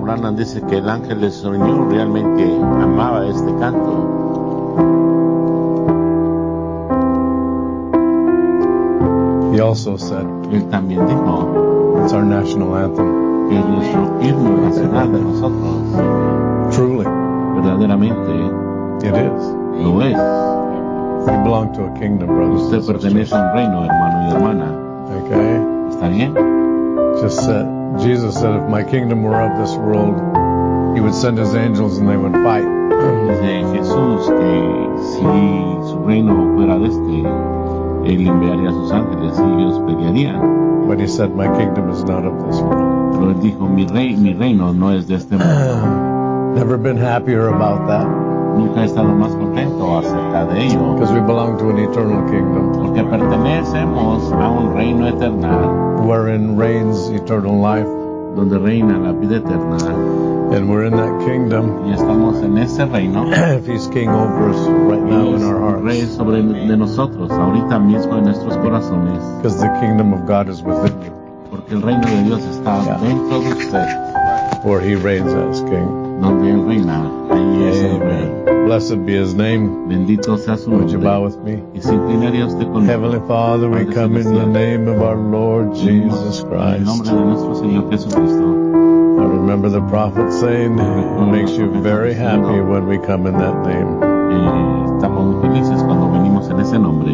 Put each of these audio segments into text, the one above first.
Branham dice que el ángel del Señor realmente amaba este canto. He also said, Él también dijo it's our national anthem. que es nuestro himno nacional de nosotros. Truly, Verdaderamente it is. lo es. You belong to a kingdom, brothers Usted and sisters. pertenece a un reino, hermano y hermana. Okay? ¿Está bien? Just said, Jesus said, if my kingdom were of this world, he would send his angels and they would fight. Dice Jesús que si su reino fuera de Él enviaría a sus ángeles y ellos pelearían. But he said, my kingdom is not of this world. Pero Él dijo, mi reino no es de este mundo. Never been happier about that. Nunca he estado más contento acerca de ello. Because we belong to an eternal kingdom. Porque pertenecemos a un reino eterno. Wherein reigns eternal life. Donde reina la vida eterna. And we're in that kingdom. Y estamos en ese reino. If he's king over us right now in our hearts. Rey sobre de nosotros, ahorita mismo en nuestros corazones. Because the kingdom of God is within you. Porque el reino de Dios está dentro de usted. Where he reigns as king. Donde Él reina, ahí es el rey. Blessed be his name. Bendito sea su nombre. Would you bow with me? Y se inclinaría usted conmigo. Heavenly Father, we come in the name of our Lord Jesus En el nombre Christ. de nuestro Señor Jesucristo. I remember the prophet saying, it makes you very happy when we come in that name. Estamos muy felices cuando venimos en ese nombre.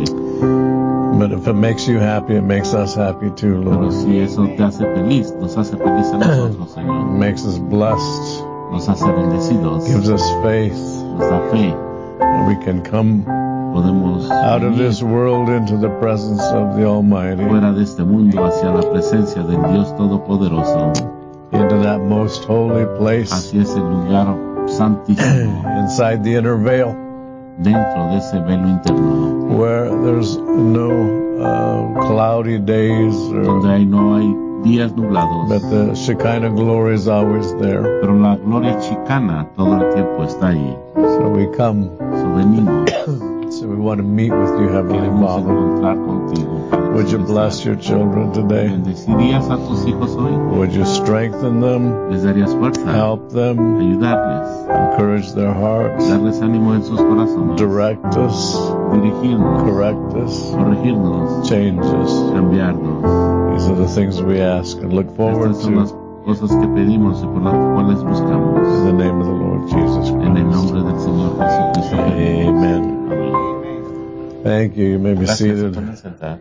But if it makes you happy, it makes us happy too, Pero Lord. si eso te hace feliz, nos hace feliz a nosotros, It Señor. makes us blessed, Nos hace bendecidos. gives us faith, Nos da fe. and we can come Podemos out of venir this world into the presence of the Almighty, fuera de este mundo hacia la presencia del Dios Todopoderoso. into that most holy place, Hacia ese lugar santísimo, inside the inner veil, dentro de ese velo interno, where there's no cloudy days, donde no hay días nublados, but the Shekinah glory is always there. pero la gloria chicana todo el tiempo está ahí. So we come, So venimos, so we want to meet with you, Heavenly queremos Father. encontrar contigo, Padre Would you Celestial. bless your children today? ¿Bendecirías a tus hijos hoy? Would you strengthen them, ¿Les darías fuerza? help them, Ayudarles, encourage their hearts, darles ánimo en sus corazones, direct us, dirigirnos, correct us, corregirnos, change us? cambiarnos. These are the things we ask and look forward Estas son las to cosas que pedimos y por las cuales buscamos. in the name of the Lord Jesus En el Christ. nombre del Señor Jesucristo. Amen. Amén. Thank you. You may be Gracias. seated. Pueden sentar.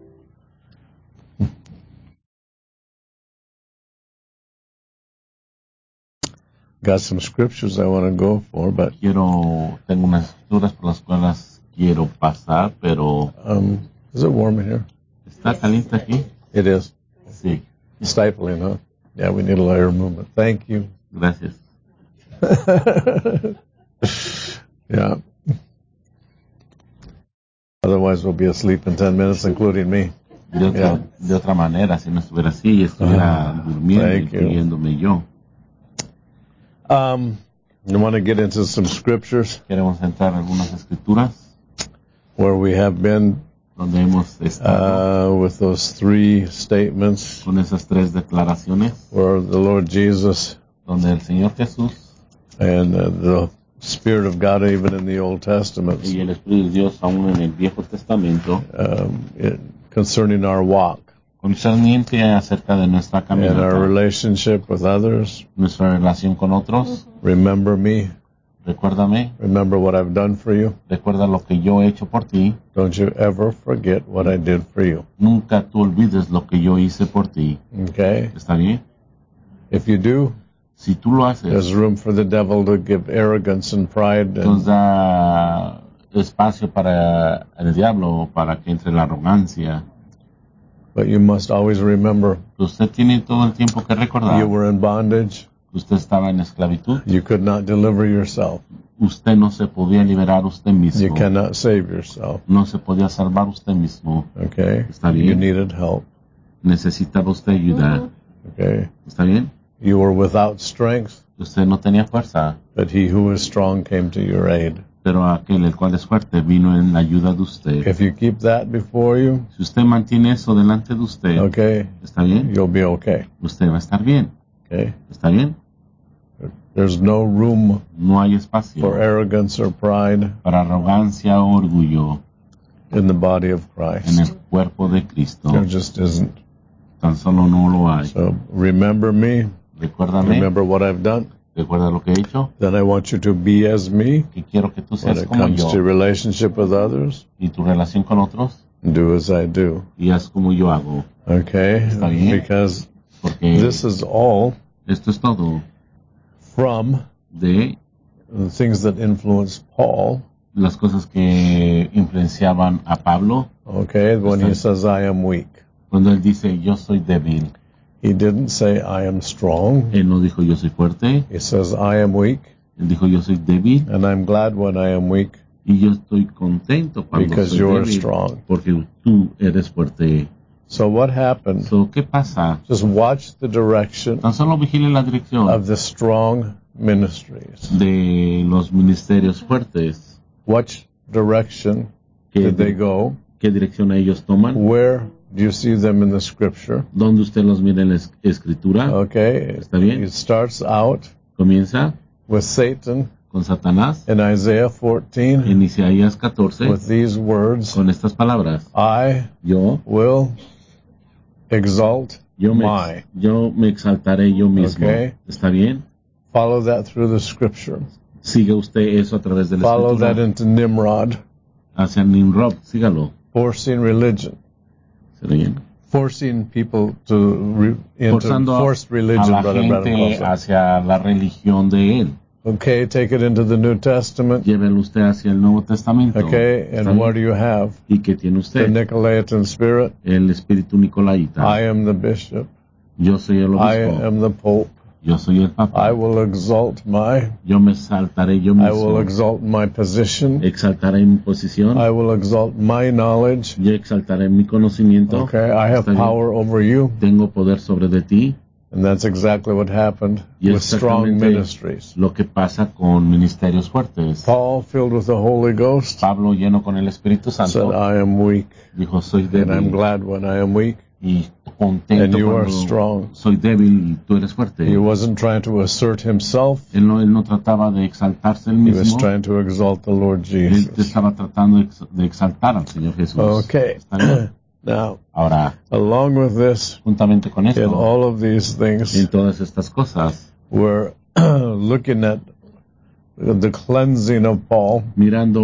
Got some scriptures I want to go for, but Tengo unas escrituras por las cuales quiero pasar, pero is it warm in here? ¿está caliente aquí? It is. Sí, Stifling, huh? Yeah, we need a lot of movement. Thank you. gracias. Yeah. Otherwise, we'll be asleep in 10 minutes, including me. De otra manera, si no estuviera así, estuviera durmiendo, Thank you. incluyéndome yo. I want to get into some scriptures Queremos entrar en algunas escrituras where we have been donde hemos estado with those three statements con esas tres declaraciones, where the Lord Jesus donde el Señor Jesús and the Spirit of God, even in the Old Testament, y el Espíritu de Dios aún en el Viejo Testamento, concerning our walk concerniente acerca de nuestra and our caminata, relationship with others. nuestra relación con otros. Remember me. Recuérdame, Remember what I've done for you. recuerda lo que yo he hecho por ti. Don't you ever forget what I did for you. Nunca tú olvides lo que yo hice por ti. Okay? ¿Está bien? If you do, Si tú lo haces, there's room for the devil to give arrogance and pride nos and da espacio para el diablo, para que entre la arrogancia. but you must always remember Usted tiene todo el tiempo que recordar you were in bondage. que usted estaba en esclavitud. You could not deliver yourself. Usted no se podía liberar usted You mismo. cannot save yourself. No se podía salvar usted mismo. Okay? Está bien. You needed help. Necesitaba usted ayuda. Okay? ¿Está bien? You were without strength, Usted no tenía fuerza, but he who is strong came to your aid. pero aquel el cual es fuerte vino en la ayuda de usted. If you keep that before you, Si usted mantiene eso delante de usted, okay, ¿está bien? you'll be okay. Usted va a estar bien. Okay? ¿Está bien? There's no room No hay espacio for arrogance or pride para arrogancia o orgullo in the body of en Christ. el cuerpo de Cristo. There just isn't. Tan solo no lo hay. So remember me. Recuérdame, Remember what I've done. recuerda lo que he hecho, Then I want you to be as me que quiero que tú when seas it como comes to yo relationship with others. y tu relación con otros, Do as I do. y haz como yo hago. Okay? Está bien. Because Porque this is all esto es todo from de the things that influence Paul. las cosas que influenciaban a Pablo Okay? When he says, I am weak. cuando él dice yo soy débil. He didn't say, I am strong. Él no dijo yo soy fuerte, He says, I am weak. él dijo yo soy débil And I'm glad when I am weak y yo estoy contento cuando because soy you are débil strong. porque tú eres fuerte. So what happened? So, ¿qué pasa? Just watch the direction Tan solo vigile la dirección of the strong ministries. de los ministerios fuertes. What direction did they go? ¿Qué dirección ellos toman? Where do you see them in the scripture? ¿Dónde usted los mira en la escritura? Okay, Está bien. it starts out Comienza with Satan con Satanás in Isaiah 14 en Isaías 14 with these words, con estas palabras. I Yo will exalt my. yo me exaltaré yo mismo. Okay. ¿Está bien? Follow that through the scripture. Siga usted eso a través de la Follow escritura. that into Nimrod, Hacia Nimrod, sígalo. forcing religion. ¿Está bien? Forcing people to into Forzando forced a religion, la Brother Branham calls gente it. hacia la religión de él. Okay, take it into the New Testament. Llévelo usted hacia el Nuevo Testamento. Okay, ¿Está and what bien? do you have? ¿Y qué tiene The usted? Nicolaitan spirit. El espíritu nicolaita. I am the bishop. Yo soy el I obispo. am the pope. Yo soy el papa. I will exalt my. Yo me exaltaré yo I will mismo. exalt my position. Exaltaré mi posición. I will exalt my knowledge. Yo exaltaré mi conocimiento. Okay, I have Está bien. power over you. Tengo poder sobre de ti. And that's exactly what happened Y with strong exactamente ministries. lo que pasa con ministerios fuertes. Paul, filled with the Holy Ghost, Pablo, lleno con el Espíritu said, Santo, I am weak, dijo, soy and I'm débil glad when I am weak. y contento And you are cuando strong. soy débil y tú eres fuerte. He wasn't trying to assert himself. Él no trataba de exaltarse él He was mismo. trying to exalt the Lord Él Jesus. estaba tratando de exaltar al Señor Jesús. Okay. ¿Está bien? Now, Ahora, along with this, juntamente con in esto, all of these things, en todas estas cosas, we're looking at the cleansing of Paul mirando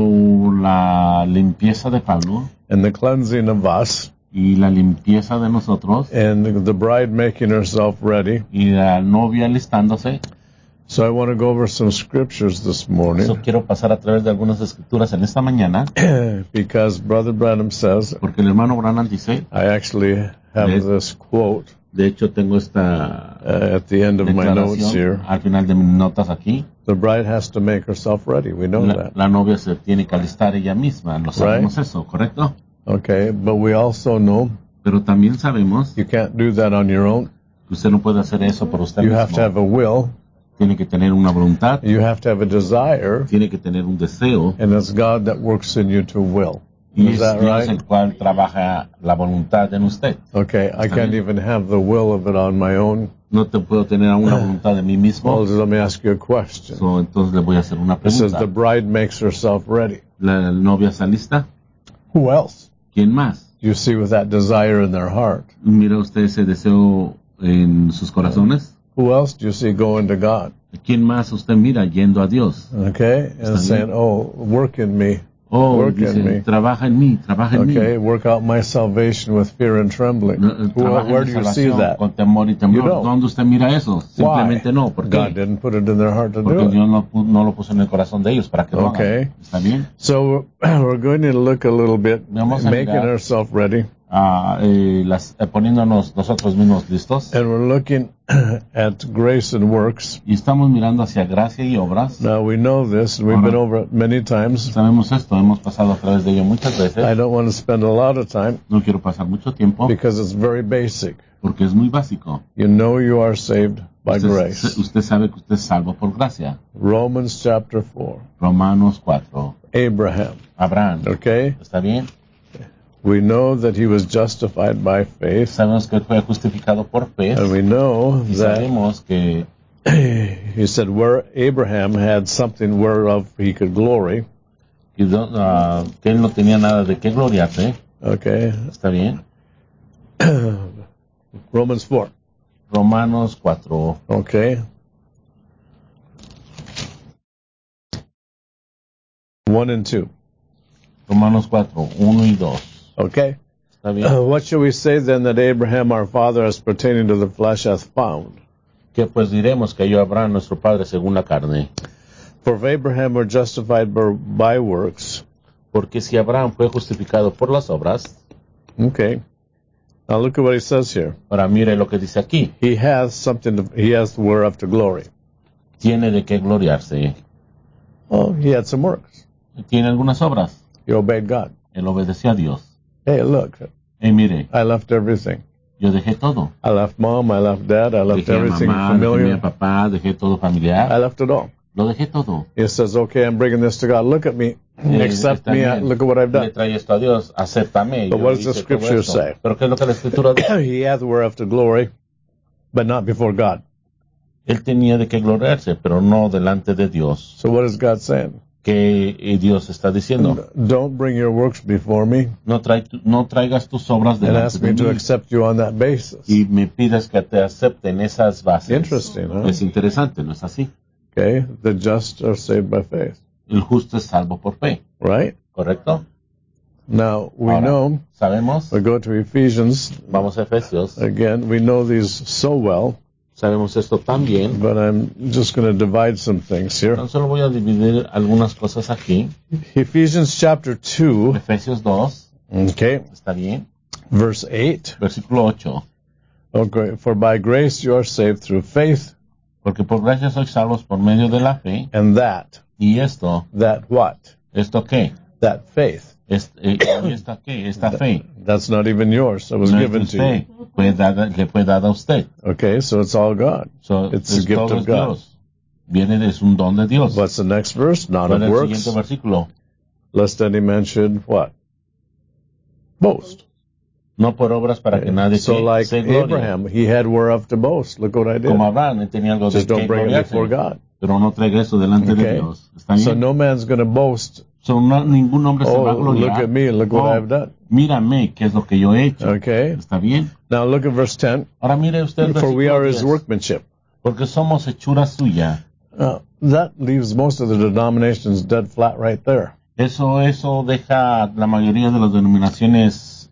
la limpieza de Pablo and the cleansing of us, y la limpieza de nosotros and the bride making herself ready. y la novia alistándose. So I want to go over some scriptures this morning Eso quiero pasar a través de algunas escrituras en esta mañana, because Brother Branham says, porque el hermano Branham dice, I actually have Yes. this quote de hecho tengo esta at the end of my notes here. declaración al final de mis notas aquí. The bride has to make herself ready. We know that. La novia se tiene que alistar ella misma, lo sabemos eso, ¿correcto? Okay, but we also know Pero también sabemos you can't do that on your own. que usted no puede hacer eso por usted You mismo. have to have a will. Tiene que tener una voluntad, You have to have a desire, tiene que tener un deseo, and it's God that works in you to will. y Is es that Dios right? el cual trabaja la voluntad en usted. Okay, I Está can't bien. even have the will of it on my own. No te puedo tener una voluntad de mí mismo. Well, let me ask you a question. So, entonces le voy a hacer una It says pregunta. the bride makes herself ready. ¿La novia está lista? Who else ¿Quién más? do you see with that desire in their heart? ¿Mira usted ese deseo en sus corazones? Who else do you see going to God? ¿Quién más usted mira yendo a Dios? Okay, and Está saying, bien. "Oh, work in me." Oh, Work in dice, me. trabaja en mí, trabaja en Okay, mí. work out my salvation with fear and trembling. Trabaja Where en do mi you see salvación that? con temor y You temblor. don't. ¿Dónde usted mira eso? Simplemente no. ¿Por God qué? didn't put it in their heart to Porque do it. Dios no lo puso en el corazón de ellos para que lo Okay. hagan. ¿Está bien? So we're going to look a little bit, Vamos a making mirar. ourselves ready, Poniéndonos nosotros mismos listos. and we're looking at grace and works. Y estamos mirando hacia gracia y obras. Now we know this, and we've been over it many times. Sabemos esto, hemos pasado a través de ello muchas I veces. don't want to spend a lot of time No quiero pasar mucho tiempo because it's very basic. porque es muy básico. You know you are saved by grace. Usted sabe que usted es salvo por gracia. Romans chapter 4. Romanos 4. Abraham. Abraham. Okay? ¿Está bien? We know that he was justified by faith, Sabemos que fue justificado por fe. and we know Y that sabemos que he said, where Abraham had something whereof he could glory. Que él no tenía nada de qué gloriarse. Okay. ¿Está bien? Romans 4. Romanos 4. Okay. 1 and 2. Romanos 4, 1 y 2. Okay. ¿Está bien? What shall we say then that Abraham our father as pertaining to the flesh hath found? Que pues diremos que halló Abraham nuestro padre según la carne. For if Abraham were justified by works. Porque si Abraham fue justificado por las obras. Okay. Now look at what he says here. Ahora mire lo que dice aquí. He has whereof to glory. Tiene de qué gloriarse. Oh, he had some works. Tiene algunas obras. He obeyed God. Él obedeció a Dios. Hey, look. Hey, mire. I left everything. Yo dejé todo. I left mom, I left dad, I left Dejé everything a mamá, familiar. dejé a papá, dejé todo familiar. I left it all. Lo dejé todo. He says, okay, I'm bringing this to God. Look at me. Accept me. Look at what I've Le done. trae esto a Dios. Acéptame. But what does the scripture say? Pero ¿qué es lo que la escritura dice? He hath whereof to glory, but not before God. Él tenía de qué gloriarse, pero no delante de Dios. So what is God saying? ¿Qué Dios está diciendo? Don't bring your works before me. No traigas tus obras and delante ask de me mí. To accept you on that basis. Y me pidas que te acepten esas bases. Interesting, huh? Es interesante, ¿no es así? Okay, the just are saved by faith. El justo es salvo por fe. Right? ¿Correcto? Now, we Ahora, know, sabemos, we go to Ephesians, vamos a Efesios, again, we know these so well, sabemos esto tan bien, but I'm just going to divide some things here. tan solo voy a dividir algunas cosas aquí. Ephesians chapter 2, Efesios 2, okay, ¿está bien? verse 8. Versículo 8. Okay, for by grace you are saved through faith, Porque por gracia sois salvos por medio de la fe. and that what? ¿Esto qué? That faith. ¿Y esta qué? Esta fe. That's not even yours. It was No given es to you. usted, le fue dada a usted. Okay, so it's all God. So, It's a gift todo of es God. Dios. Es un don de Dios. What's the next verse? Not ¿Cuál of es el works, siguiente versículo? lest any man should what? Boast. No por obras para que nadie So like se glorie. Abraham, he had whereof to boast. Look what I did. Como Abraham, él tenía algo Just de que don't bring it gloriarse. before God. Pero no traiga eso delante de Okay? Dios. ¿Está bien? So no man's going to boast. So, ningún hombre se va a Oh, gloriar. look at me, look what I've done. Mírame, qué es lo que yo he hecho. Okay? ¿Está bien? Now look at verse 10. Ahora mire usted el For we versículo are his 10. workmanship. Porque somos hechura suya. That leaves most of the denominations dead flat right there. Eso deja la mayoría de las denominaciones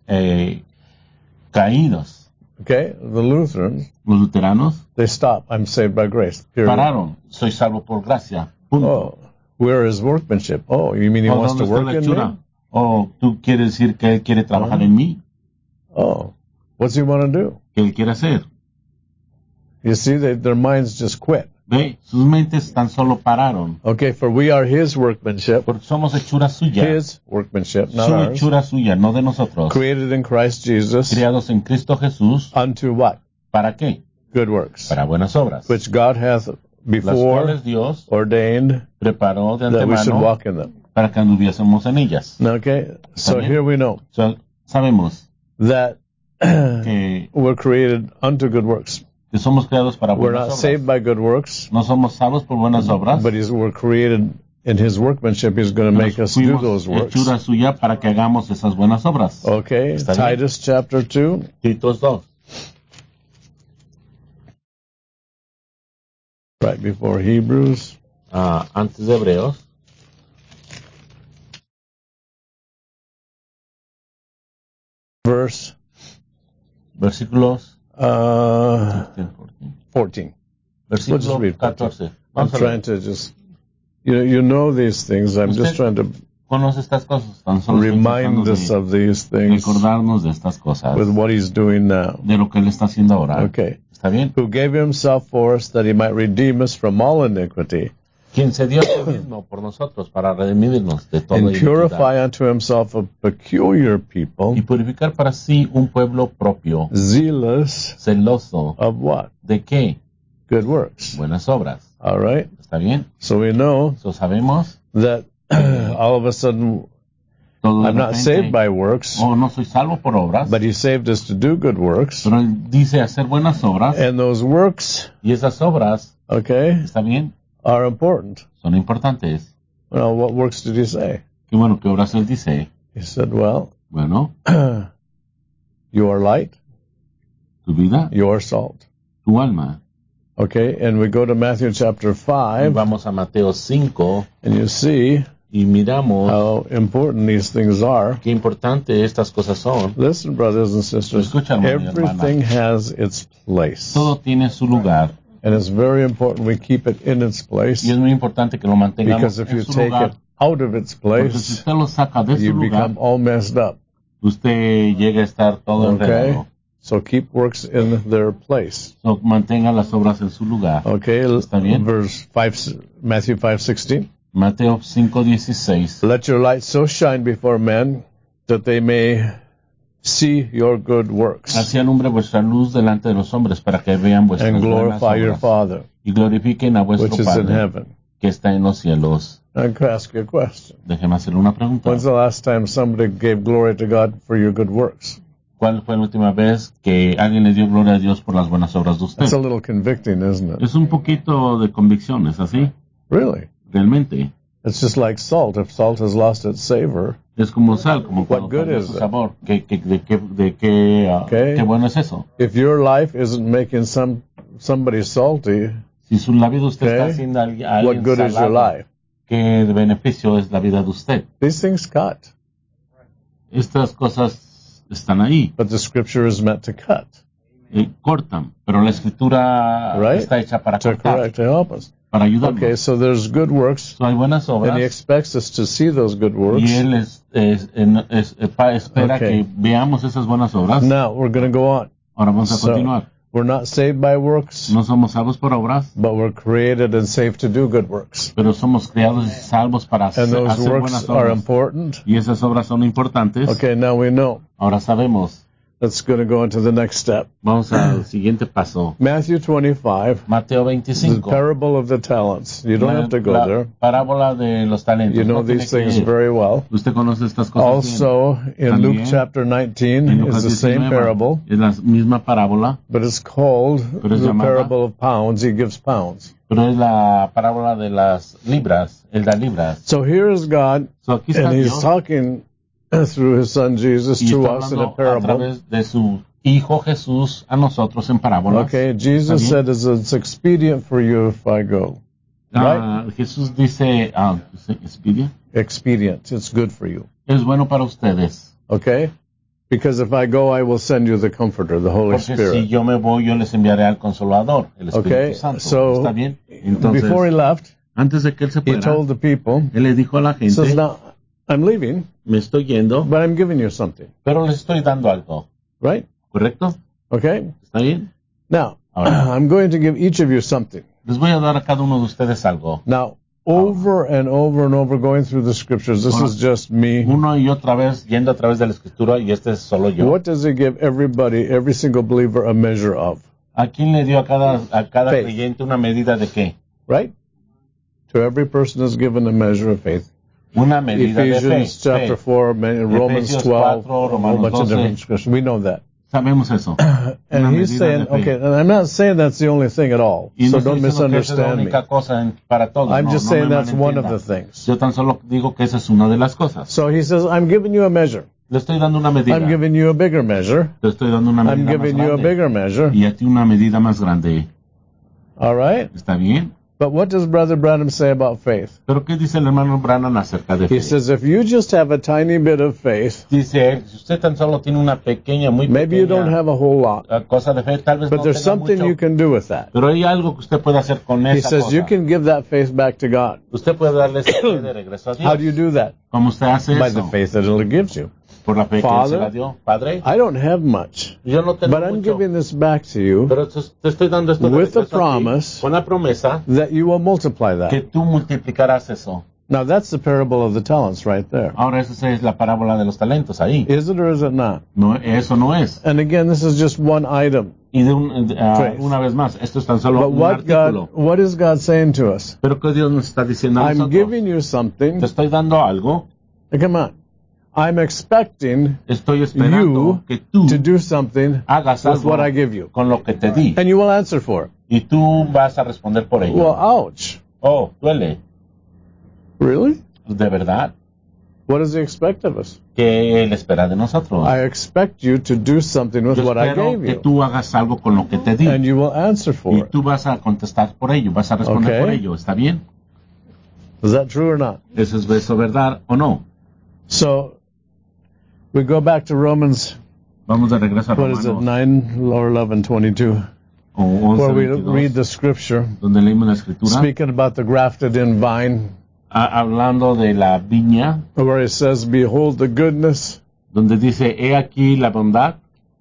caídos. Okay? The Lutherans, Los luteranos they stop. I'm saved by grace. Period. pararon. Soy salvo por gracia. Punto. Oh, where is workmanship? Oh, you mean he wants to ¿Dónde está work la in hechura? me? ¿Tú quieres decir que él quiere trabajar en mí? Oh, what's he want to do? ¿Qué él quiere hacer? You see, their minds just quit. Ve, sus mentes tan solo pararon. Okay, for we are his workmanship, Porque somos hechura suya. his workmanship, not Su ours, hechura suya, no de nosotros. created in Christ Jesus Criados en Cristo Jesús. unto what? ¿Para qué? Good works, Para buenas obras. which God hath Las before cuales Dios ordained preparó de that we should antemano walk in them. para que anduviésemos en ellas. Okay, so bien. here we know So, sabemos that que we're created unto good works. somos creados para We're buenas not obras. saved by good works, No somos salvos por buenas obras. but we're created in his workmanship. He's going to make us do Fuimos those works. hechura suya para que hagamos esas buenas obras. Okay, Está bien. Titus chapter 2. Titos 2. Right before Hebrews. Antes de Hebreos. Verse Versículos 14. We'll just Versículo read 14. I'm Vamos a trying ver. to just, you know these things. I'm just trying to Conoce estas cosas. Tan solo estoy remind tratando us de of these things recordarnos de estas cosas. with what he's doing now. De lo que él está haciendo ahora. Okay. ¿Está bien? Who gave himself for us that he might redeem us from all iniquity Quien se dio a sí mismo por nosotros para redimirnos de toda and iniquidad. purify unto himself a peculiar people, Y purificar para sí un pueblo propio, zealous celoso. of what? ¿De qué? Good works. Buenas obras. All right. ¿Está bien? So we know Eso sabemos. that all of a sudden todo de I'm not repente, saved by works, no soy salvo por obras, but He saved us to do good works. pero Él dice hacer buenas obras, And those works, y esas obras, okay, ¿está bien? are important. Son importantes. Well, what works did He say? Qué bueno, ¿qué obras Él dice? He said, well, Bueno, you are light, tu vida, you are salt. tu alma. Okay, and we go to Matthew chapter Y 5, vamos a Mateo 5 and you see y miramos how important these things are. qué importante estas cosas son. Listen, brothers and sisters, Escucha, hermano y everything has its place. Todo tiene su lugar. And it's very important we keep it in its place, Y es muy importante que lo mantengamos because if en you su take lugar. it out of its Porque si place, usted lo saca de su you lugar, become all messed up. usted llega a estar todo Okay? enredado. So keep works in their place. So, mantenga las obras en su lugar. Okay, ¿Está bien? verse 5, Matthew 5:16. Mateo 5:16. Let your light so shine before men that they may see your good works Así alumbre vuestra luz delante de los hombres para que vean vuestras and buenas glorify your obras Father y glorifiquen a vuestro which is in Padre heaven. que está en los cielos. I can ask you a question. Déjeme hacerle una pregunta. When's the last time somebody gave glory to God for your good works? ¿Cuál fue la última vez que alguien le dio gloria a Dios por las buenas obras de usted? That's a little convicting, isn't it? Es un poquito de convicción, ¿es así? Really? Realmente. It's just like salt. If salt has lost its savor, Es como sal, como What cuando good perdió is su it? sabor. Okay. ¿Qué bueno es eso? if your life isn't making somebody salty, Si la vida de usted está Okay. haciendo a alguien what good is your salado, life? ¿qué beneficio es la vida de usted? These things cut, Estas cosas están ahí, but the scripture is meant to cut, cortan, pero la escritura Right. está hecha para to cortar, correct, to help us. para ayudarnos. Okay, so there's good works, So, hay buenas and He obras expects us to see those good y works. Él espera Okay. que veamos esas buenas obras. Now we're going to go on. Ahora vamos a So, continuar. we're not saved by works, No somos salvos por obras, but we're created and saved to do good works. pero somos creados y salvos para And those hacer works buenas are obras. important. Y esas obras son importantes. Okay, now we know. Ahora sabemos. Let's going to go into the next step. Vamos al siguiente paso. Matthew 25, Mateo the 25. parable of the talents. You don't have to go La there. parábola de los talentos. You know No tiene these que things ir. very well. Usted conoce estas cosas bien. Also, in Luke También, chapter 19 En is Lucas the same 19, parable, es la misma parábola, but it's called Pero es the llamada- parable of pounds. He gives pounds. pero es la parábola de las libras, el da libras. So here is God, So, aquí está and He's Dios talking through His Son Jesus y to está us in a hablando a parable. través de su Hijo Jesús a nosotros en parábolas. Okay, Jesus Está said it's expedient for you if I go. Jesús dice, Expedia, Expedient. It's good for you. es bueno para ustedes. Okay? Because if I go, I will send you the Comforter, the Holy Porque Spirit. si yo me voy, yo les enviaré al Consolador, el Espíritu Okay, Santo. so ¿Está bien? Entonces, before he left, antes de que él se he fuera, told the people, él le dijo a la he says, gente, now, I'm leaving, me estoy yendo, but I'm giving you something. pero les estoy dando algo. Right? ¿Correcto? Okay? ¿Está bien? Now, Ahora. I'm going to give each of you something. Les voy a dar a cada uno de ustedes algo. Now, over and over and over going through the scriptures, this Ahora. is just me. Uno y otra vez, yendo a través de la Escritura, y este es solo yo. What does he give everybody, every single believer, a measure of? ¿A quién le dio a cada Faith. creyente una medida de qué? Right? To every person is given a measure of faith. Una medida de fe. Ephesians chapter Fe. 4, Romans Efesios 12, 4, a whole Romanos bunch of 12. different scriptures. We know that. Sabemos eso. And Una he's medida saying, de fe. okay, and I'm not saying that's the only thing at all, Y so no don't estoy diciendo que esa es la misunderstand me. única cosa para todos. I'm no, just no saying me that's one of the malentienda. things. Yo tan solo digo que esa es una de las cosas. So he says, I'm giving you a measure. Le estoy dando una medida. I'm giving you a bigger measure. Le estoy dando una I'm medida más giving you a grande. bigger measure. Y a ti una medida más grande. All right? ¿Está bien? But what does Brother Branham say about faith? ¿Pero qué dice el hermano Branham acerca de fe? He says, if you just have a tiny bit of faith, Dice él, si usted tan solo tiene una pequeña, muy maybe you don't pequeña have a whole lot, cosa de fe, tal vez but no there's tenga something mucho, you can do with that. pero hay algo que usted puede hacer con He esa says you cosa. can give that faith back to God. Usted puede darle esa fe de regreso a Dios. How do you do that? ¿Cómo usted hace By eso? the faith that it gives you. Por la fe que Father, Él se la dio. Padre, I don't have much, yo no tengo but I'm mucho, giving this back to you pero te estoy dando esto de with the regreso a ti, promise con la promesa that you will multiply que that. tú multiplicarás eso. Now that's the parable of the talents right there. Ahora esa es la parábola de los talentos ahí. Is it or is it not? No, eso no es. And again, this is just one item. Y Faith. una vez más, esto es tan solo But un artículo. what is God saying to us? Pero que Dios nos está diciendo a I'm nosotros. giving you something. Te estoy dando algo. Come on. I'm expecting Estoy esperando you que tú to do something hagas with algo what I give you. con lo que te di. And you will answer for it. Y tú vas a responder por ello. Well, ouch. Oh, duele. Really? ¿De verdad? What does he expect of us? ¿Qué él espera de nosotros? I expect you to do something with Yo what I espero gave que you. tú hagas algo con lo que te di. And you will answer Y for it. tú vas a contestar por ello, vas a responder Okay. por ello. ¿Está bien? Is that true or not? ¿Eso es verdad o no? So, we go back to Romans, Vamos de regreso a what is it, Romanos 9 or 11:22, o 11, where we 22, read the scripture donde leímos la escritura, speaking about the grafted in vine, hablando de la viña, where it says, behold the goodness donde dice, he aquí la bondad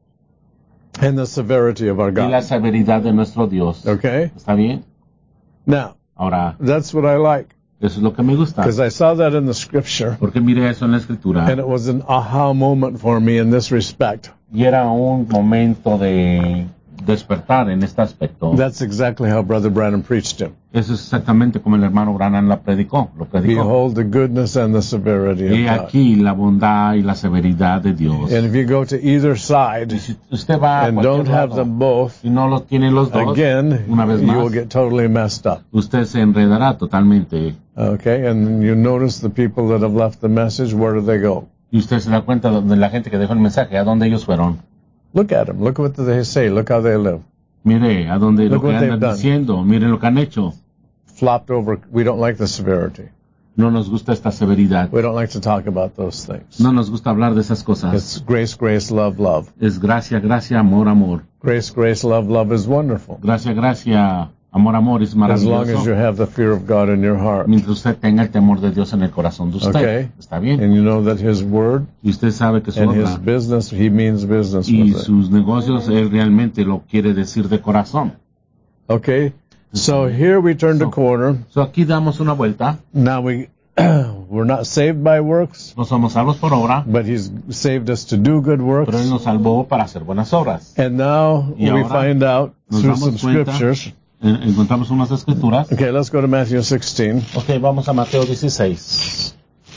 and the severity of our y la God. severidad de nuestro Dios. Okay? ¿Está bien? Now, Ahora, that's what I like, eso es lo que me gusta. because I saw that in the scripture, Porque mire eso en la escritura. and it was an aha moment for me in this respect. Y era un momento de despertar en este aspecto. That's exactly how Brother Branham preached him. Eso es exactamente como el hermano Branham lo predicó. Behold the goodness and the severity He of God. aquí la bondad y la severidad de Dios. And if you go to either side Y si usted va a and cualquier don't have lado them both, y no los tiene los dos, again, una vez you will más, get totally messed up. usted se enredará totalmente. Okay, and you notice the people that have left the message, where do they go? Y usted se da cuenta de la gente que dejó el mensaje, a dónde ellos fueron. Look at them. Look what they say. Look how they live. Mire, a dónde lo Look que what they've andan done. diciendo, mire lo que han hecho. Flopped over. We don't like the severity. No nos gusta esta severidad. We don't like to talk about those things. No nos gusta hablar de esas cosas. It's grace, grace, love, love. Es gracia, gracia, amor, amor. Grace, grace, love, love is wonderful. Gracia, gracia, amor, amor es As long as you maravilloso. have the fear of God in your heart. Mientras usted tenga el temor de Dios en el corazón de usted. Okay. Está bien. And you know that His word Y usted sabe que su and His obra business, He means business y with it. sus negocios, él realmente lo quiere decir de corazón. Okay? So here we turn the So- corner. So aquí damos una vuelta. Now we're not saved by works, No somos salvos por obra, but He's saved us to do good works. pero Él nos salvó para hacer buenas obras. And now Y we ahora find out Nos through some damos cuenta, scriptures. encontramos unas escrituras. Okay, let's go to Matthew 16. Ok, vamos a Mateo 16.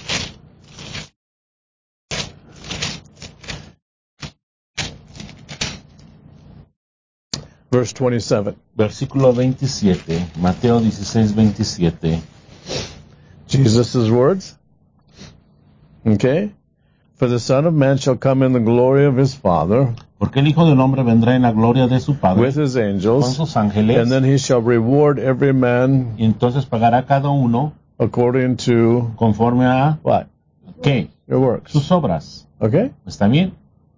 Verse 27. Versículo 27. Mateo 16, 27. Jesus' words. Okay? For the Son of Man shall come in the glory of His Father Porque el Hijo del Hombre vendrá en la gloria de su Padre with His con angels, sus ángeles, and then He shall reward every man y entonces pagará a cada uno according to conforme a what? ¿qué? Your works. Sus obras. Okay? ¿Está bien?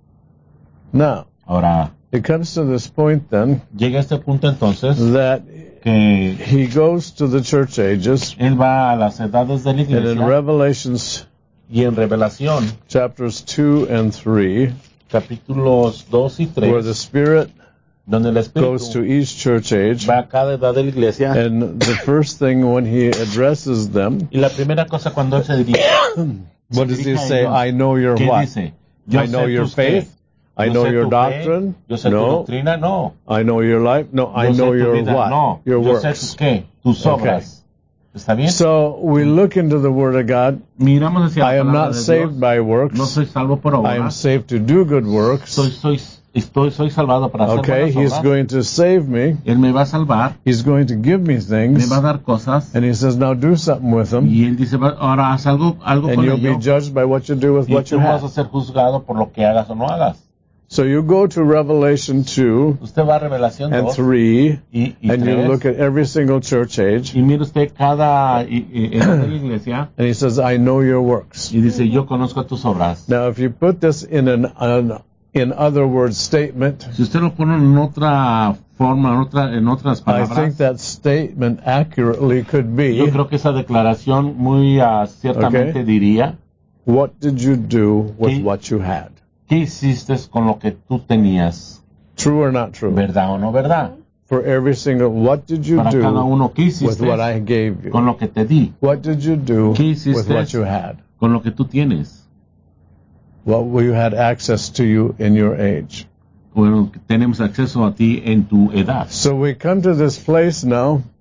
Now, Ahora, it comes to this point then llega a este punto entonces that que He goes to the church ages, Él va a las edades de la and in iglesia Revelations y en Revelación, chapters 2 and 3, capítulos 2 y where the 3, Spirit donde el goes to Espíritu each church age, va a cada edad de la iglesia. and the first thing when He addresses them, Y la primera cosa cuando Él se dirige, what does He dirige a say? ellos, I know your ¿qué what? dice? Yo I know sé your tus qué. faith. I Yo know sé your tu fe. doctrine. Yo sé tu No. doctrina, no. I know your life. No, I Yo sé know tu your vida, what? no. Your Yo sé works. tus qué, tus Okay. obras. ¿Está bien? So we look into the Word of God. Miramos hacia I la am palabra not de saved Dios. by No works. soy salvo por I am obras. saved to do good works. Soy salvado para hacer Okay, buenas He's obras. going to save me. Él me va a salvar, He's going to give me me things. va a dar cosas. And He says, now do something with them. Y Él dice, ahora haz algo And con you'll ello. be judged by what you do with Y what tú you vas a have. ser juzgado por lo que hagas o no hagas. So you go to Revelation 2 Usted va a Revelación and 2 3, y and you 3. look at every single church age. Y mira usted cada edad de la iglesia And He says, I know your works. y dice, yo conozco tus obras. Now, if you put this in an in other words statement, Si usted lo pone en otra forma, en otras I palabras, think that statement accurately could yo be, creo que esa declaración muy ciertamente Okay. diría, what did you do with ¿Qué? what you had? ¿qué hiciste con lo que tú tenías? True or not true? ¿Verdad o no verdad? For every single, what did you Para cada do uno, ¿qué with hiciste what I gave you? con lo que te di? What did you do ¿Qué with hiciste what you had? con lo que tú tienes? What you had access to you in your age. Bueno, tenemos acceso a ti en tu edad. So we come to this place now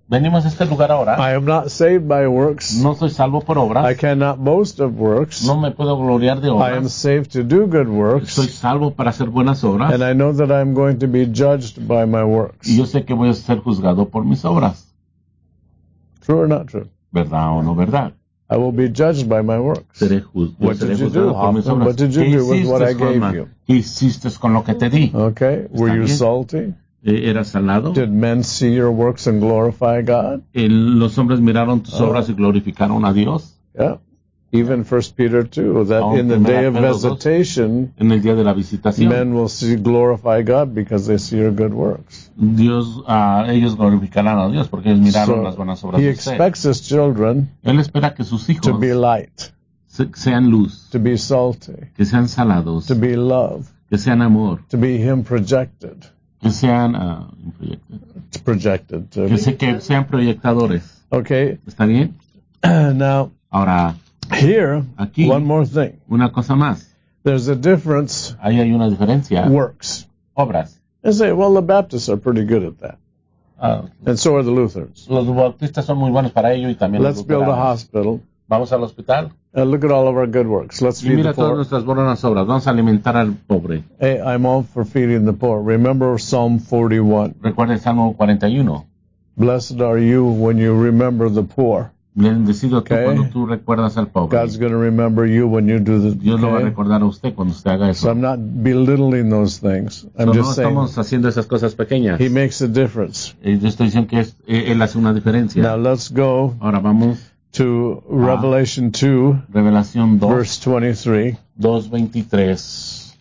venimos a este lugar ahora. I am not saved by works. No soy salvo por I obras. cannot boast of works. No me puedo gloriar de I am obras. saved to do good Soy works. salvo para hacer buenas obras. And I know that I am going to be judged by my works. Y yo sé que voy a ser juzgado por mis obras. True or not true? ¿Verdad o no verdad? I will be judged by my works. Seré What did you do, Hoffman? What did you do with what I gave you? ¿Qué hiciste con lo que te di? Okay. Were you bien. salty? ¿Eras salado? Did men see your works and glorify God? Los hombres miraron tus obras y glorificaron a Dios. Yeah. Even 1 Peter 2, that Oh, in the Primera day of Pedro 2. visitation, En el día de la visitación, men will see glorify God because they see your good works. ellos glorificarán a Dios porque ellos miraron las buenas obras He de usted. expects his children Él espera que sus hijos to be light, sean luz, to be salty, que sean salados, to be love, que sean amor, to be Him projected. que sean que sean proyectadores. Okay. ¿Está bien? Now, Ahora, here, aquí, one more thing. una cosa más. There's a difference. Ahí hay una diferencia. Works. Obras. I say, well, the Baptists are pretty good at that. And so are the Lutherans. Los bautistas son muy buenos para ello y también Let's los build a luteranos. hospital. Vamos al hospital. Look at all of our good works. Let's Y feed mira the todas poor. nuestras buenas obras. Vamos a alimentar al pobre. Hey, I'm all for feeding the poor. Remember Psalm 41. Recuerda el Salmo 41. Blessed are you when you remember the poor. Bendecido tú Okay. cuando tú recuerdas al pobre. God's going to remember you when you do the. Dios lo va a Okay? recordar a usted cuando usted haga So eso. I'm not belittling those things. I'm No just saying estamos haciendo esas cosas pequeñas. He makes a difference. Yo estoy diciendo que Él hace una diferencia. Now let's go Ahora vamos to Revelation 2, Revelación 2, verse 23. 2:23.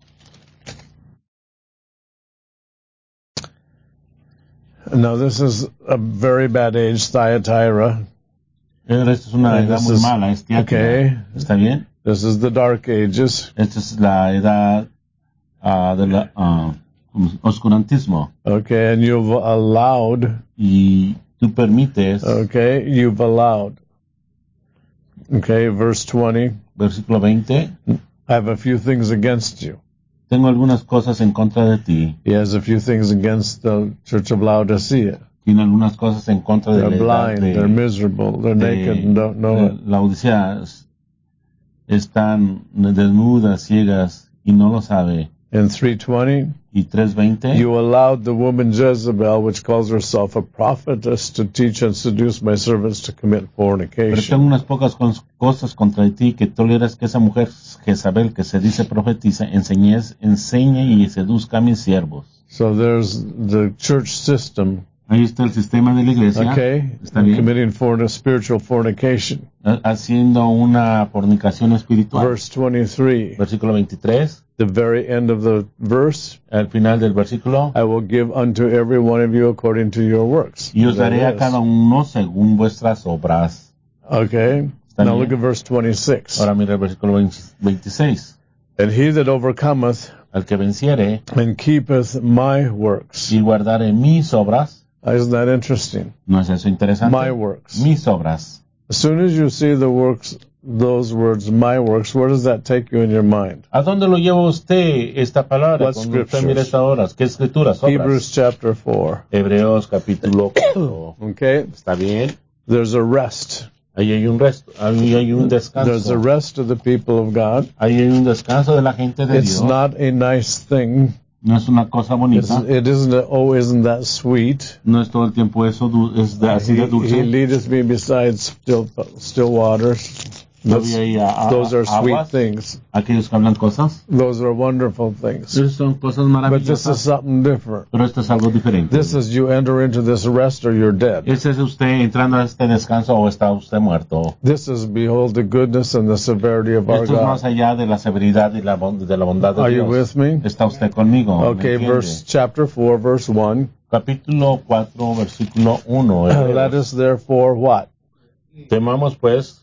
Now this is a very bad age, Thyatira. Esta es una edad This muy is- mala, es Tiátira. okay. ¿Está bien? This is the dark ages. Esta es la edad del oscurantismo. Okay, and you've allowed. Y tú permites, Okay, you've allowed. Okay, verse 20. versículo 20, I have a few things against you. tengo algunas cosas en contra de ti. He has a few things against the church of Laodicea. Tiene algunas cosas en contra de They're la edad blind, they're miserable, they're naked and don't know it. La Odisea. Están desnudas, ciegas y no lo sabe. In 3:20, Y 3:20, you allowed the woman Jezebel, which calls herself a prophetess, to teach and seduce my servants to commit pero tengo fornication. unas pocas cosas contra ti, que toleras que esa mujer Jezabel, que se dice profetiza, enseñe y seduzca a mis siervos. So there's the church system, Ahí está el sistema de la iglesia, okay, está bien, committing spiritual fornication. haciendo una fornicación espiritual. Verse 23, Versículo 23, the very end of the verse, al final del versículo, I will give unto every one of you according to your works. y os daré There a it is. cada uno según vuestras obras. Okay, Está now bien. look at verse 26. Ahora mira el versículo 26. And he that overcometh Al que venciere and keepeth my works. y guardare mis obras, Isn't that interesting? ¿no es eso interesante? My works. Mis obras. As soon as you see the works, those words, my works, where does that take you in your mind? ¿A dónde lo lleva usted esta palabra What cuando usted scriptures? mira estas obras? ¿Qué escrituras? Obras. Hebrews chapter 4. Hebreos capítulo 4. Okay? ¿Está bien? There's a rest. Ahí hay un resto, ahí hay un There's a descanso. rest of the people of God. Ahí hay un descanso de la gente de It's Dios. not a nice thing. No es una cosa bonita. It isn't, isn't that sweet? No es todo el tiempo eso, así de He dulce. leadeth me beside still waters. Todavía hay Those are sweet aguas, things. aquellos que hablan cosas. Those are wonderful things. Esas son cosas But this is maravillosas. something different. Pero esto es algo diferente. This is you enter into this rest or you're dead. ¿Ese es usted entrando a este descanso o está usted muerto? This is behold the goodness and the severity of our Esto es más God. allá de la severidad y de la bondad de Are you Dios. with me? ¿Está usted conmigo? ¿Me Okay, entiende? chapter 4, verse 1. Capítulo 4, versículo 1. Let us therefore what? Temamos pues,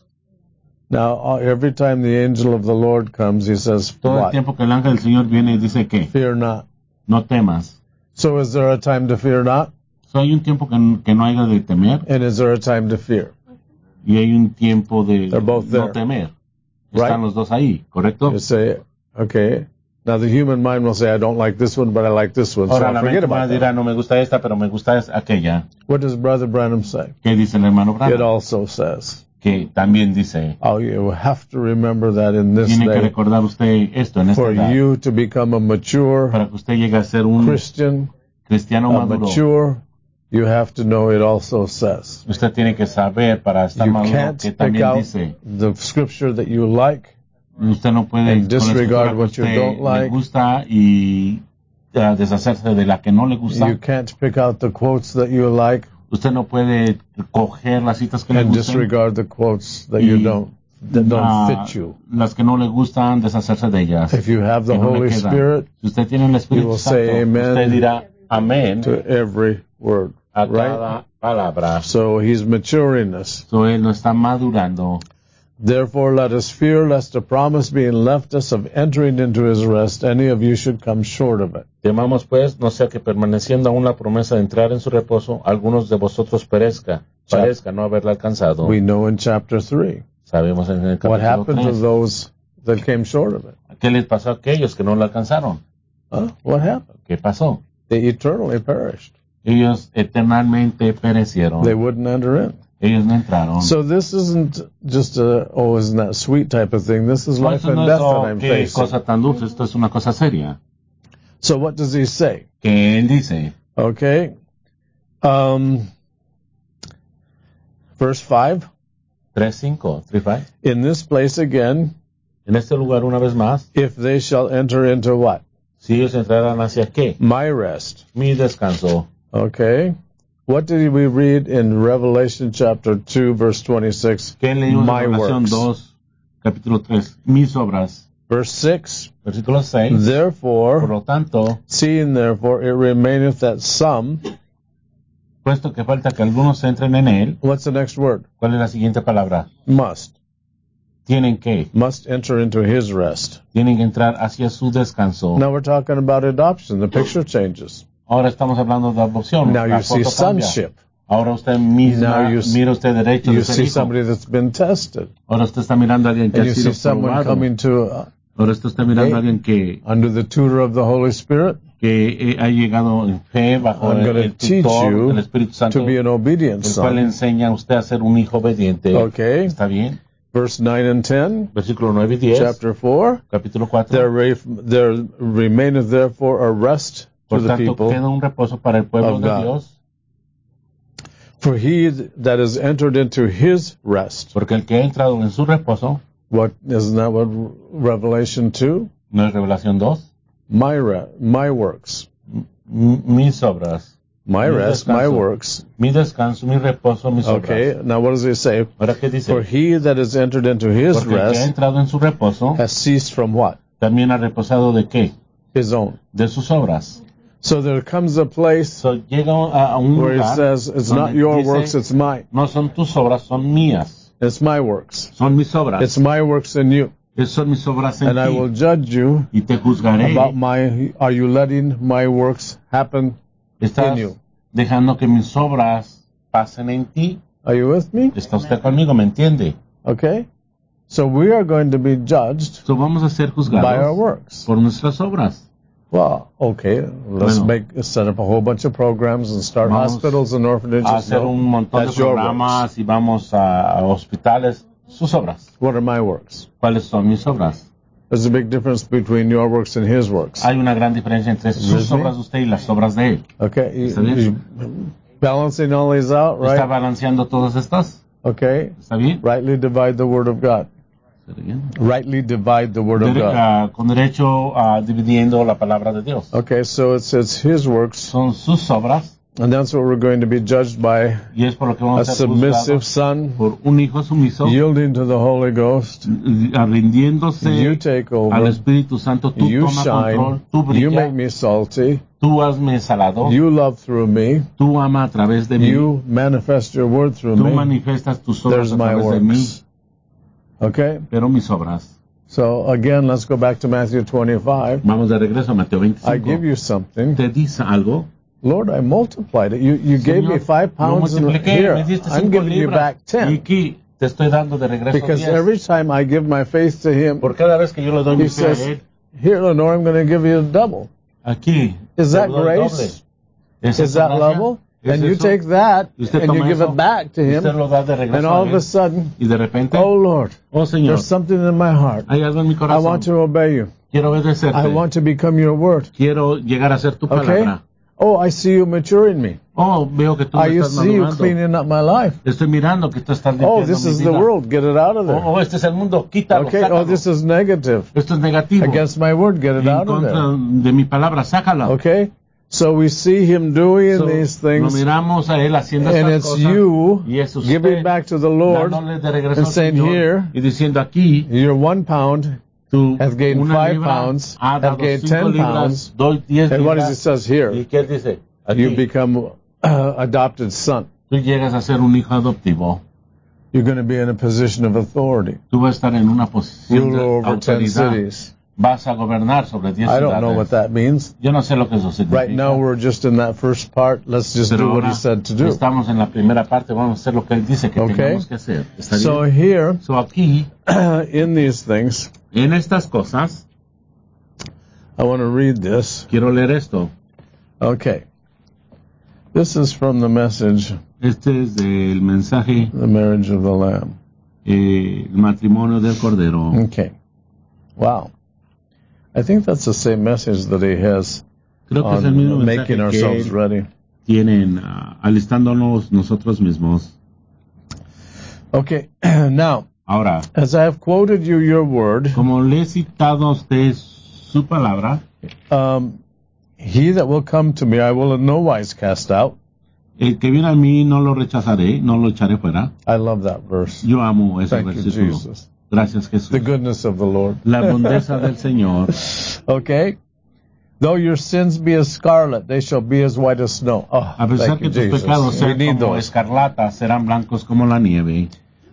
Now, every time the angel of the Lord comes, he says, todo el what? tiempo que el ángel del Señor viene y dice que Fear not. no temas. So is there a time to fear not? So, hay un tiempo que no haya de temer And is there a time to fear? y hay un tiempo de They're both no there. temer. Right? Están los dos ahí, ¿correcto? You say, okay. Now the human mind will say, I don't like this one, but I like this one, so Ahora I'll la forget mente about humana dirá, that. no me gusta esta, pero me gusta aquella. What does Brother Branham say? ¿Qué dice el hermano It Branham? also says, Que también dice, oh, you have to remember that in this tiene que day, recordar usted esto en esta for edad, you to become a mature para que usted llegue a ser un Christian, cristiano a maduro. mature, you have to know it also says. Usted tiene que saber para estar You maduro can't que pick también out dice, the scripture that you like usted no puede and con la disregard escritura que what you usted don't le like. gusta y deshacerse de la que no le gusta. You can't pick out the quotes that you like Usted no puede coger las citas que le and gustan disregard the quotes that you that don't fit you. las que no le gustan, deshacerse de ellas. If you have the que no le Holy quedan. Spirit, Si usted tiene el you Espíritu will Santo, say amen usted dirá amén to every word, a right? cada palabra. So he's maturing us. So él no está madurando. Therefore, let us fear lest a promise being left us of entering into his rest, any of you should come short of it. Temamos pues, no sea que permaneciendo aún la promesa de entrar en su reposo, algunos de vosotros parezca no haberla alcanzado. We know in chapter 3 Sabemos en el what capítulo happened to 3. those that came short of it. ¿Qué les pasó a aquellos que no la alcanzaron? What happened? ¿Qué pasó? They eternally perished. Ellos eternamente perecieron. They wouldn't enter in. Ellos no entraron. So this isn't just isn't that sweet type of thing. This is life Esto and no death es that I'm qué facing. cosa tan dulce, esto es una cosa seria. So what does he say? Que él dice, Okay. Verse 5. 3:5, 3:5. In this place again, En este lugar una vez más, if they shall enter into what? si ellos entrarán hacia qué? My rest. Mi descanso. Okay. What did we read in Revelation chapter 2, verse 26? ¿Qué leímos en My Revelación works. 2, capítulo 3? Mis obras. Verse 6. Versículo 6. Por Therefore, lo tanto, seeing therefore it remaineth that some, puesto que falta que algunos entren en él, what's the next word? ¿cuál es la siguiente palabra? Must enter into his rest. Tienen que entrar hacia su descanso. Now we're talking about adoption. The picture changes. Ahora estamos hablando de adopción. Now La you see foto cambia. sonship. Ahora usted Now you mira usted derecho You de ser see hijo. somebody that's been tested. Ahora usted está mirando a alguien que And ha you sido see someone probado. coming to Ahora usted está mirando a alguien que under the tutor of the Holy Spirit. ha llegado en fe bajo I'm going to el teach tutor del you Espíritu Santo, to be an obedient el cual le son. enseña a usted a ser un hijo obediente. Okay. ¿Está bien? Verse 9 and 10, Versículo 9 y 10, chapter 4. capítulo 4. There remaineth therefore a rest to Por the tanto, people. queda un reposo para el pueblo of de God. Dios, For he that is entered into his rest. porque el que ha entrado en su reposo, Isn't that what Revelation 2? ¿no es Revelación 2? My works. Mis obras. My Mi rest, descanso. my works. Mi descanso, mi reposo, mis Okay, obras. now what does it say? Ahora, ¿qué dice? For he that is entered into his Porque el que ha rest entrado en su reposo, has ceased from what? también ha reposado ¿de qué? His own. De sus obras. So there comes a place So, llega a un where he lugar says, it's donde not your dice, works, it's mine. no son tus obras, son mías. It's my works. Son mis obras. It's my works in you. Son mis obras en And I ti. will judge you Y te juzgaré. about are you letting my works happen ¿Estás in you? dejando que mis obras pasen en ti? Are you with me? ¿Está usted conmigo? ¿Me entiende? Okay? So we are going to be judged So, vamos a ser by our juzgados works. por nuestras obras. Well, okay, let's Bueno. set up a whole bunch of programs and start Vamos hospitals and A orphanages. hacer No, un montón de that's your works. programas y vamos a hospitales. Sus obras. What are my works? ¿Cuáles son mis obras? There's a big difference between your works and his works. Hay una gran diferencia entre sus Disney? obras de usted y las obras de él. Okay, ¿Está bien? balancing all these out, ¿Está right? balanceando todas estas? Okay, ¿Está bien? rightly divide the word of God. ¿Está bien? Rightly divide the word of God. Con derecho a dividiendo la palabra de Dios. Okay, so it says his works, Son sus obras and that's what we're going to be judged by. y es por lo que A vamos a ser submissive juzgados son, por un hijo sumiso, yielding to the Holy Ghost. rindiéndose You take al over. Espíritu Santo. Tú You toma control, shine. tú You make brilla, me salty. tú hazme salado, You love through me. tú ama a través de mí, You manifest your word through tú me. manifiestas tus obras There's a my través de mí, works. Okay? pero mis obras. So again, let's go back to Matthew 25. Vamos de regreso a Mateo I give 25. you something. ¿Te dice algo? Lord, I multiplied it. You gave me Señor, 5 lo pounds and multipliqué, here, me diste I'm 5 giving you libras, back y 10. aquí te estoy dando de regreso Because 10. every time I give my faith to him, Por cada vez que yo le doy he mi fe a says, él, here, Lenore, I'm going to give you a double. Aquí. Is te that lo doy grace? doble. ¿Es Is esa that gracia? level? ¿Es And you eso? take that Y usted and you toma give eso, it back to y him, usted lo da de regreso and a all of él. a sudden, Y de repente, oh Lord, oh Señor, there's something in my heart. hay algo en mi I corazón. want to obey you. Quiero obedecerte. I want to become your word. Quiero llegar a ser tu Okay? palabra. Oh, I see you maturing me. Oh, veo que tú me I estás see you madurando. cleaning up my life. Estoy mirando que tú estás Oh, limpiando this mi is vida. the world. Get it out of there. Oh, este es el mundo. Quítalo, Okay? sácalo. Oh, this is negative. Esto es negativo. Against my word. Get it En out of contra there. de mi palabra, sácala. Okay? So we see him doing So, these lo things, miramos a él haciendo and estas it's cosas. you Y es usted giving back to the Lord dándole de regreso and al saying, Señor here, y diciendo aquí, your 1 pound tú hath gained una 5 libra pounds, ha hath dado gained 5 10 libras, pounds, doy 10 and what does it libras. says here? ¿Y qué dice? You Aquí, become adopted son. tú llegas a ser un hijo adoptivo. You're going to be in a position of authority. Tú vas a estar en una posición Ruler de over 10 autoridad. cities. Vas a gobernar sobre 10 I don't know what ciudades. that means. Yo no sé lo que eso significa. Right now we're just in that first part. Let's just Pero do what ahora he said to do. estamos en la primera parte, vamos a hacer lo que él dice que Okay. tenemos que hacer. ¿Está So bien? here, So aquí, in these things, en estas cosas, I want to read this. quiero leer esto. Okay. This is from the message, Este es del mensaje, The Marriage of the Lamb. el matrimonio del Cordero. Okay. Wow. I think that's the same message that he has Creo que es el mismo on mensaje making que ourselves él ready. tienen alistándonos nosotros mismos. Okay. Now, Ahora, as I have quoted you your word, como le he citado a usted su palabra, he that will come to me I will in no wise cast out. el que viene a mí no lo rechazaré, no lo echaré fuera. I love that verse. Yo amo ese Thank you, versículo. Jesus. Gracias, Jesús. The goodness of the Lord. La bondeza del Señor. Okay. Though your sins be as scarlet, they shall be as white as snow. Oh, A pesar thank que you, tus Jesus. pecados We sean need como those. escarlata, serán blancos como la nieve.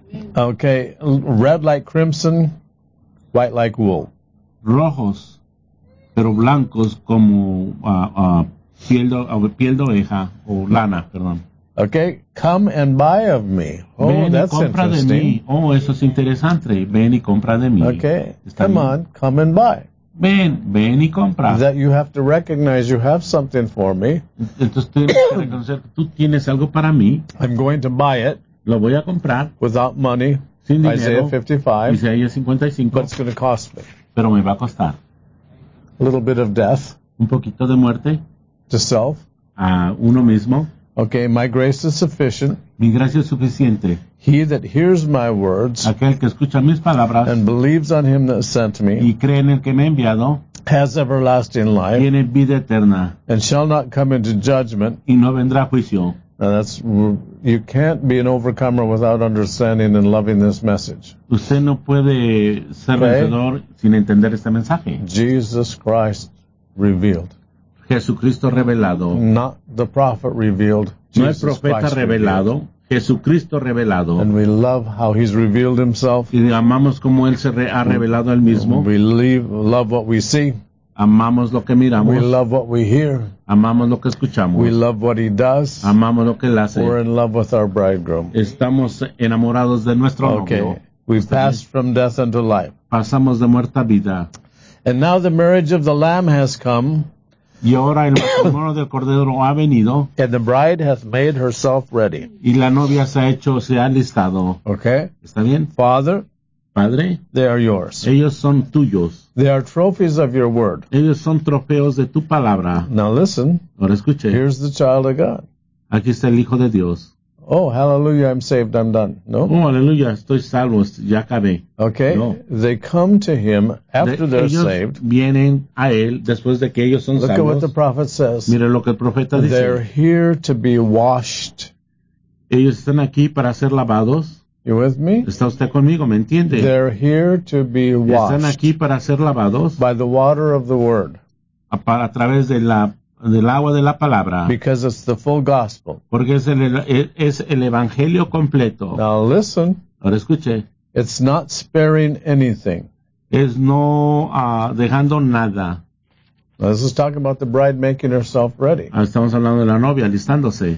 Okay. Red like crimson, white like wool. Rojos, pero blancos como piel de oveja o lana, perdón. Okay. Come and buy of me. Oh, Ven y that's compra de interesting. mí. Oh, eso es interesante. Ven y compra de mí. Okay. ¿Está Come bien? on. Come and buy. Ven y compra. That you have to recognize you have something for me. Entonces tienes que reconocer que tú tienes algo para mí. I'm going to buy it Lo voy a comprar without money. sin Isaiah dinero. 55. Isaías 55. But it's going to cost me Pero me va a costar a little bit of death un poquito de muerte to self. a uno mismo. Okay, my grace is sufficient. Mi gracia es suficiente. He that hears my words Aquel que escucha mis palabras and believes on him that sent me y cree en el que me ha enviado, has everlasting life tiene vida eterna and shall not come into judgment. y no vendrá a juicio. Now that's, you can't be an overcomer without understanding and loving this message. Usted no puede ser Okay. vencedor sin entender este mensaje. Jesus Christ revealed. Jesucristo revelado. Not the prophet revealed. No el Jesus profeta Christ revelado, Jesucristo revelado. And we love how he's revealed himself. Y amamos como Él se ha revelado a Él mismo. We love what we see. Amamos lo que miramos. We love what we hear. Amamos lo que escuchamos. We love what he does. Amamos lo que Él hace. We're in love with our bridegroom. Estamos enamorados de nuestro novio. Okay. We've passed from death unto life. Pasamos de muerte a vida. And now the marriage of the Lamb has come, Y ahora el matrimonio del Cordero ha venido and the bride hath made herself ready. y la novia se ha alistado. Okay? ¿Está bien? Father, Padre, they are yours. ellos son tuyos. They are trophies of your word. Ellos son trofeos de tu palabra. Now listen, Ahora escuche. here's the child of God. Aquí está el Hijo de Dios. Oh, hallelujah, I'm saved, I'm done. No? Oh, aleluya, estoy salvo, ya acabé. Okay? No. They come to him after they're Ellos saved. vienen a Él después de que ellos son Look at what salvos. the prophet says. Mire lo que el profeta They're dice. here to be washed. Ellos están aquí para ser lavados. You with me? ¿Está usted conmigo? ¿Me entiende? They're here to be Están washed aquí para ser lavados by the water of the word, a través del agua de la palabra. because it's the full gospel. Porque es el evangelio completo. Now listen, Ahora escuche. it's not sparing anything. Es no dejando nada. Now, this is talking about the bride making herself ready. Estamos hablando de la novia alistándose.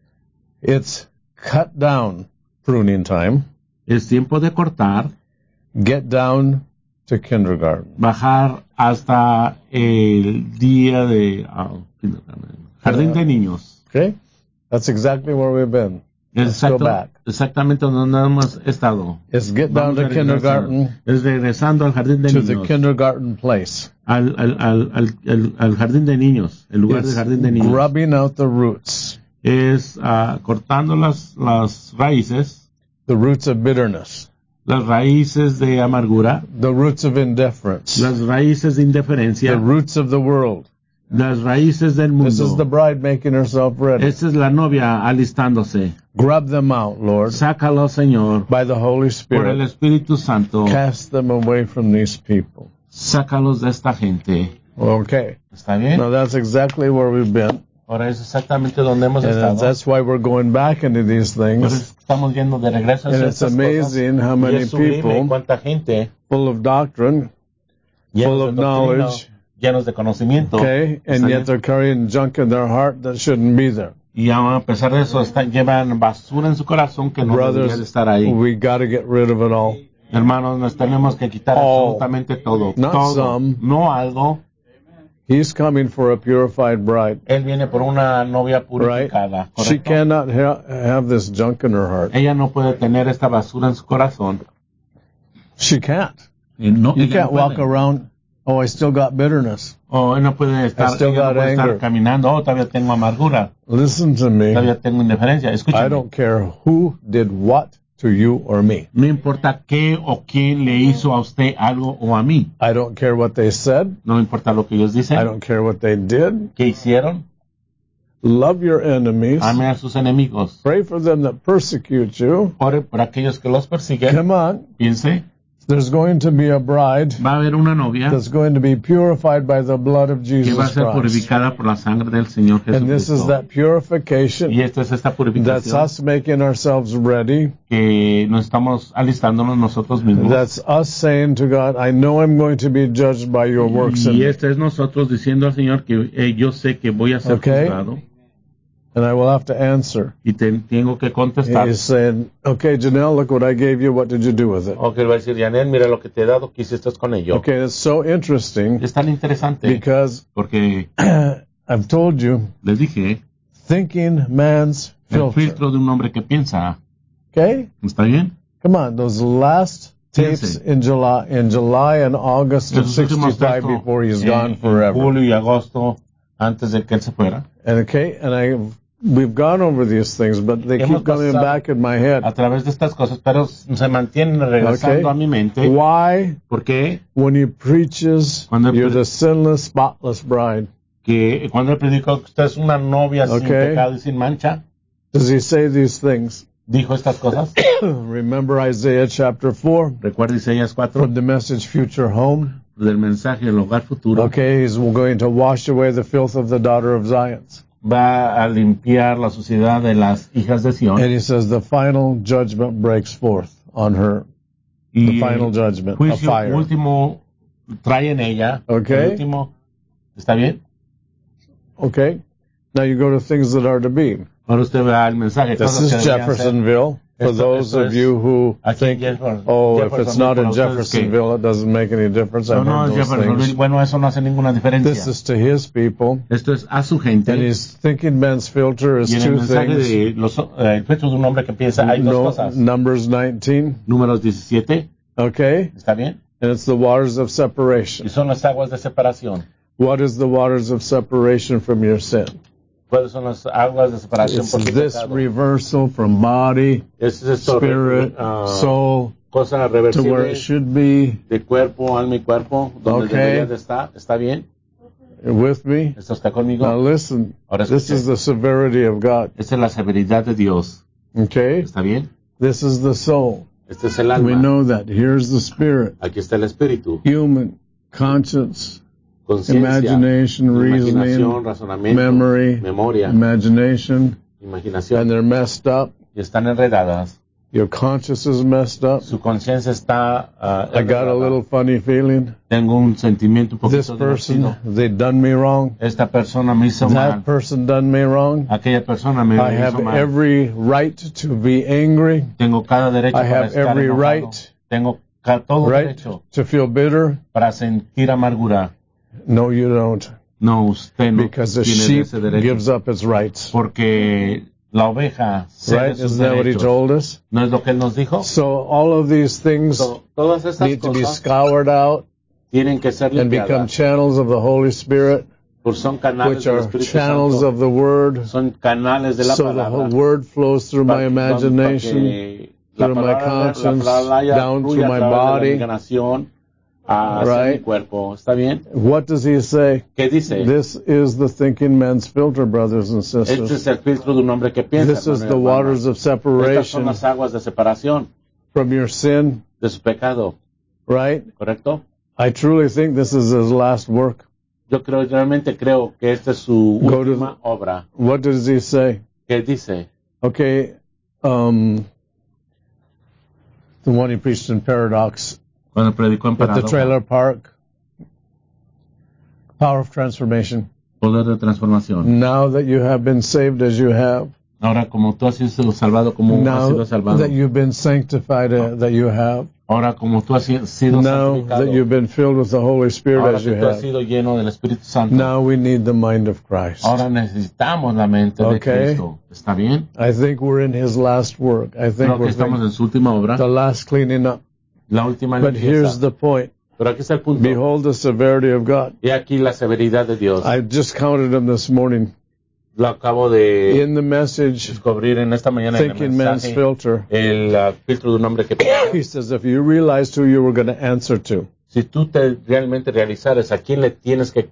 It's cut down pruning time. Es tiempo de cortar. Get down to kindergarten. Bajar hasta el día de jardín de niños. Okay? That's exactly where we've been. Let's go back. Exactamente donde hemos estado. It's get down to kindergarten, Es regresando al jardín de to niños. the kindergarten place. Al jardín de niños, el lugar del jardín de niños. Grubbing out the roots. Es cortando las raíces. The roots of bitterness. Las raíces de amargura. The roots of indifference. Las raíces de indiferencia. The roots of the world. Las raíces del mundo. This is the bride making herself ready. Esta es la novia alistándose. Grab them out, Lord. Sácalo, Señor. By the Holy Por el Spirit. Espíritu Santo. Cast them away from these people. Sácalos de esta gente. Okay. ¿Está bien? Now that's exactly where we've been. Ahora es exactamente donde hemos And estado. that's why we're going back into these Por things. eso estamos yendo de regreso a And it's estas amazing cosas. how Y many es sublime people cuánta gente full of doctrine, full llenos of de doctrina, knowledge, llenos de conocimiento. okay, and ¿Está yet bien? they're carrying junk in their heart that shouldn't be there. Y a pesar de eso llevan basura en su corazón que no debería de Brothers, estar ahí. we got to get rid of it all. Hermanos, nos tenemos que quitar All. absolutamente todo. Not Todo. some. No algo. He's coming for a purified bride, Él viene por una novia right? purificada. She ¿Correcto? cannot have this junk in her heart. Ella no puede tener esta basura en su corazón. She can't. Y no, You ella can't no walk puede. around, oh, I still got bitterness. O él no puede estar, still ella no got puede estar anger. caminando. Oh, todavía tengo amargura. Listen to me. Todavía tengo indiferencia. I Escúchame. don't care who did what to you or me. No importa qué o quién le hizo a usted algo o a mí. I don't care what they said. No importa lo que ellos dicen. I don't care what they did. ¿Qué hicieron? Love your enemies. Ame a sus enemigos. Pray for them that persecute you. Ore por aquellos que los persiguen. Come on. Piense, There's going to be a bride va a haber una novia that's going to be purified by the blood of que va a Jesus ser Christ. purificada por la sangre del Señor And this is Jesucristo. that purification. Y esta es esta That's purificación us making ourselves ready. que nos estamos alistándonos nosotros mismos. That's us saying to God, I know I'm going to be judged by your works in Y me. este es nosotros diciendo al Señor que yo sé que voy a ser Okay. juzgado And I will have to answer. y tengo que contestar. He's saying, okay, Janelle, look what I gave you. What did you do with it? O que él va a decir, Janel, mira lo que te he dado, ¿qué hiciste con ello? Okay, it's so interesting Es tan interesante because porque I've told you, les dije, thinking man's el filter. filtro de un hombre que piensa, Okay? ¿está bien? Come on, those last tapes Piense. in July and August of Esos últimos 65 textos before he's en gone forever. julio y agosto, antes de que él se fuera. And okay, and we've gone over these things, but they Hemos keep coming pasado back in my head. A través de estas cosas, pero se mantienen regresando Okay. a mi mente. Why, ¿Por qué? when he preaches, Cuando él you're pre- the sinless, spotless bride, Que cuando él predicó que usted es una novia sin Okay. pecado y sin mancha, does he say these things? dijo estas cosas. Remember Isaiah chapter 4 Recuerda Isaías 4 from the message Future Home? del mensaje del hogar futuro. Okay, he's going to wash away the filth of the daughter of Zion. Va a limpiar la suciedad de las hijas de Sion. And he says the final judgment breaks forth on her. Y The final judgment, a juicio fire. último trae en ella. Okay. El último, ¿está bien? Okay? Now you go to things that are to be. Ahora usted vea el mensaje. This cosas is que deberían ser. Jeffersonville. For those Esto of es you who aquí en think, Jefferson- oh, if it's not in Jeffersonville, para ustedes que- Jeffersonville, it doesn't make any difference. No, I've no, heard those Jeffersonville. things. Bueno, eso no hace ninguna diferencia. This is to his people. Esto es a su gente. And he's thinking men's filter is Y en el two mensaje things. de el pecho de un hombre que piensa, hay dos No, cosas. Numbers 19. Números 17, Okay? ¿está bien? And it's the waters of Y separation. son las aguas de separación. What is the waters of separation from your sin? ¿Cuáles son las aguas de separación It's por tu this pecado? reversal from body, Es esto, spirit, ah, soul, cosa to where it reversible should be. de cuerpo, alma y cuerpo, donde Okay. debería de estar. ¿Está bien? With me? ¿Esto está conmigo? Now listen, Ahora this escuche. is the severity of God. Esta es la severidad de Dios. Okay? ¿Está bien? This is the soul. Este es el We alma. know that. Here's the spirit. Aquí está el espíritu. Human, conscience, Conciencia, imagination, imaginación, reasoning, razonamiento, memory, memoria, imagination, and imaginación. they're messed up. Y están enredadas. Your conscience is messed up. Su conciencia está I got a enredada. little funny feeling. Tengo un sentimiento un This poquito person, divertido. they done me wrong. Esta persona me hizo mal. That person done me wrong. Aquella persona me I have hizo mal. every right to be angry. Tengo cada derecho I para have estar every enojado. right Tengo todo right? derecho To feel bitter? para sentir amargura. No, you don't. No, usted no Because the tiene sheep ese derecho. gives up its rights. Porque la oveja cede Right? sus Isn't that what he derechos. told us? ¿No es lo que él nos dijo? So all of these things Todas estas need to be cosas scoured out tienen que ser and become limpiadas. channels of the Holy Spirit, Pues son canales which del are Espíritu channels Santo. of the Word. Son canales de la So the palabra. whole Word flows through my imagination, La through my palabra, conscience, la palabra down fluye through a my través de la body. imaginación hacia Right. mi cuerpo. ¿Está bien? What does he say? ¿Qué dice? This is the thinking man's filter, brothers and Este sisters. es el filtro de un hombre que piensa. This is hermano y the hermana. waters of Estas son separation las aguas de separación from your sin, de su pecado. right? ¿Correcto? I truly think this is his last work. Yo realmente creo que esta es su Go to- última obra. What does he say? ¿Qué dice? Okay, the one he preached in Paradox Cuando predicó en at the Paradoja, trailer park. Power of transformation. poder de transformación. Now that you have been saved as you have, Ahora como tú has sido salvado, como has now sido salvado. that you've been sanctified that you have, Ahora como tú has sido now santificado. that you've been filled with the Holy Spirit Ahora as you que tú has have, sido lleno del Espíritu Santo. now we need the mind of Christ. Ahora necesitamos la mente de Okay. Cristo. ¿Está bien? I think we're in his last work. I think Creo que we're estamos in en su última obra, the last cleaning up. la última But here's limpieza. the point. Pero aquí está el punto. Behold the severity of God. Y aquí la severidad de Dios. I just counted them this morning. Lo acabo de In the message, descubrir en esta mañana en el Thinking Man's mensaje. Filter, El filtro de un hombre que piensa. he says, if you realized who you were going to answer to, Si tú te realmente realizares a quién le tienes que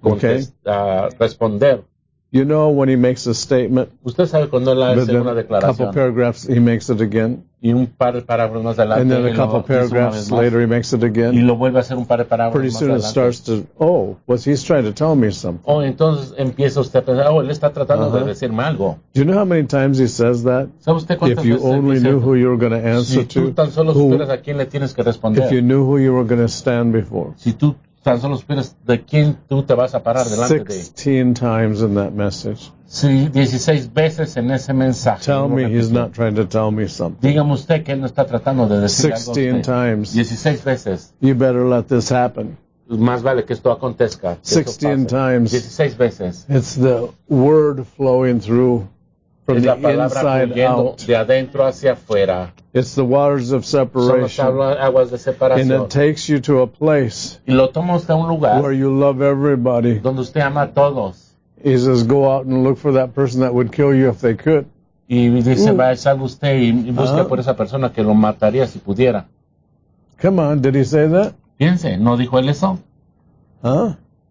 responder. you know when he makes a statement, Usted sabe cuando él but hace then una a couple declaración paragraphs he makes it again, y un par de parágrafos más adelante and then a él couple lo dice una paragraphs vez más, later he makes it y again. lo vuelve a hacer un par de parágrafos Pretty más soon it adelante. starts to, oh, he's trying to tell me something. Oh, entonces empieza usted a pensar, él está tratando de decirme algo. Do you know how many times he says that? ¿Sabe usted cuántas If you veces él only dice knew esto? who you were going to answer Si tú to, tan solo who, supieras a quién le tienes que if you responder, knew who you were going to stand before. si tú tan solo supieras de quién tú te vas a parar delante de. 16 times in that message. Sí, 16 veces en ese mensaje. Tell lo me he's repitió. not trying to tell me something. Dígame usted que él no está tratando de decir algo a 16 usted. times. 16 veces. You better let this happen. Más vale que esto acontezca. Que esto 16 pase. times. 16 veces. It's the word flowing through from Es the la palabra inside fluyendo out. de adentro hacia afuera. It's the waters of Son las separation. aguas de And separación. it takes you to a place Y lo toma usted a un lugar where you love everybody. donde usted ama a todos. He says, go out and look for that person that would kill you if they could. Y dice, salga usted y busque Ah. por esa persona que lo mataría si pudiera. Come on, did he say that? Piense, ¿no dijo él eso? Huh?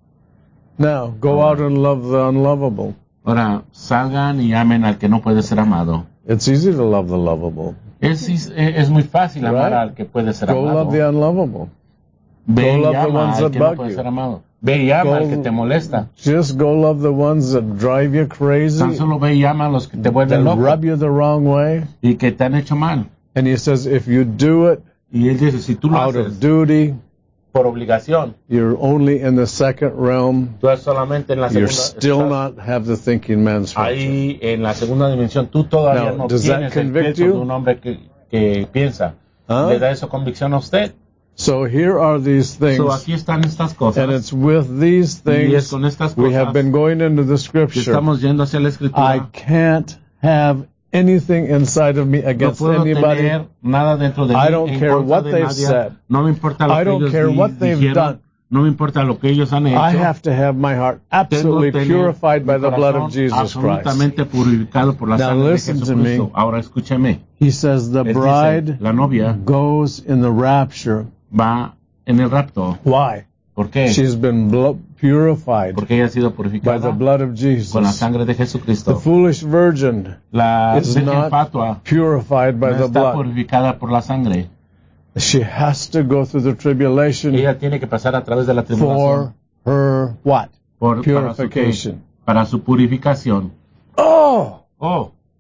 Now, go out and love the unlovable. Ahora, salgan y amen al que no puede ser amado. It's easy to love the lovable. Es muy fácil amar Right. al que puede ser Go amado. love the unlovable. Ve go y love the ama ones al that que no bug puede you. ser amado. Ve y ama Go- al que te molesta. Just go love the ones that drive you crazy, Tan solo ve y ama a los que te that vuelven loco rub you the wrong way. y que te han hecho mal. And he says, if you do it Y él dice, si tú lo out of haces duty, por obligación, you're only in the second realm. tú estás solamente en la You segunda. still Estás not have the thinking man's filter. ahí en la segunda dimensión. Tú todavía Now, no does that tienes el convict filtro you? de un hombre que piensa. Huh? ¿Le da eso convicción a usted? So here are these things, So, aquí están estas cosas. and it's with these Y es things con estas we cosas have been going into the que scripture. estamos yendo hacia la I escritura. can't have anything inside of me No against puedo anybody. tener nada dentro de mí I don't en care contra what de they've nadie. said. No me importa lo I que don't ellos care what they've dijeron. done. No me importa lo que ellos han hecho. I have to have my heart absolutely Tengo que tener purified by mi the blood corazón of Jesus Christ. absolutamente purificado por la Now sangre de listen to Jesucristo. me. Ahora escúchame. He says the Él dice, bride la novia goes in the rapture. va en el rapto. Why? ¿Por qué? She's been purified Porque ella ha sido by the purificada blood of con la Jesus. sangre de The Jesucristo. foolish virgin La is virgen not fatua purified by no the está blood. purificada por la sangre. She has to go through the tribulation Ella tiene que pasar a través de la for tribulación her what? para Purification. su purificación. Oh, Oh,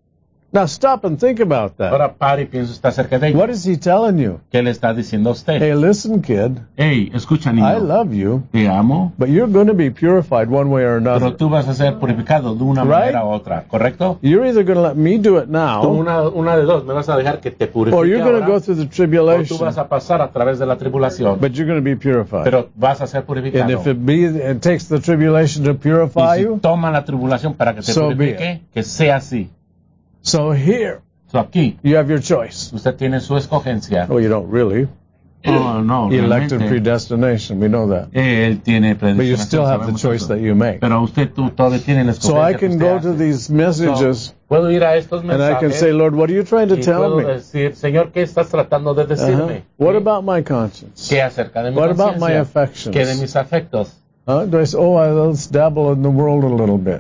Now stop and think about that. Ahora pare y piensa usted acerca de ello. What is he telling you? ¿Qué le está diciendo a usted? Hey, listen, kid. Hey, escucha, I niño. love you, Te amo, but you're going to be purified one way or pero another. tú vas a ser purificado de una Right? manera u otra, ¿correcto? You're either going to let me do it Tú now, una de dos, me vas a dejar que te purifique or you're going to ahora, go through the o tú tribulation, vas a pasar a través de la tribulación, but you're going to be purified. pero vas a ser And purificado. if it takes the tribulation to Y purify si you, toma la tribulación para que te So be purifique, que sea así. so here So aquí, you have your choice. usted tiene su escogencia. Well, you don't really. Oh, no, Elected realmente, predestination, we know that. él tiene But you predestinación, still have the sabemos choice eso. that you make. Pero usted tú todavía tiene la So I escogencia que can usted go to hace. these messages Puedo ir a estos and I can mensajes say, Lord, what are you trying to y tell puedo me? decir, Señor, ¿qué estás tratando de decirme? What about my conscience? ¿Qué acerca de mi What about my conciencia? affections? ¿Qué de mis afectos? Do I say, let's dabble in the world a little bit?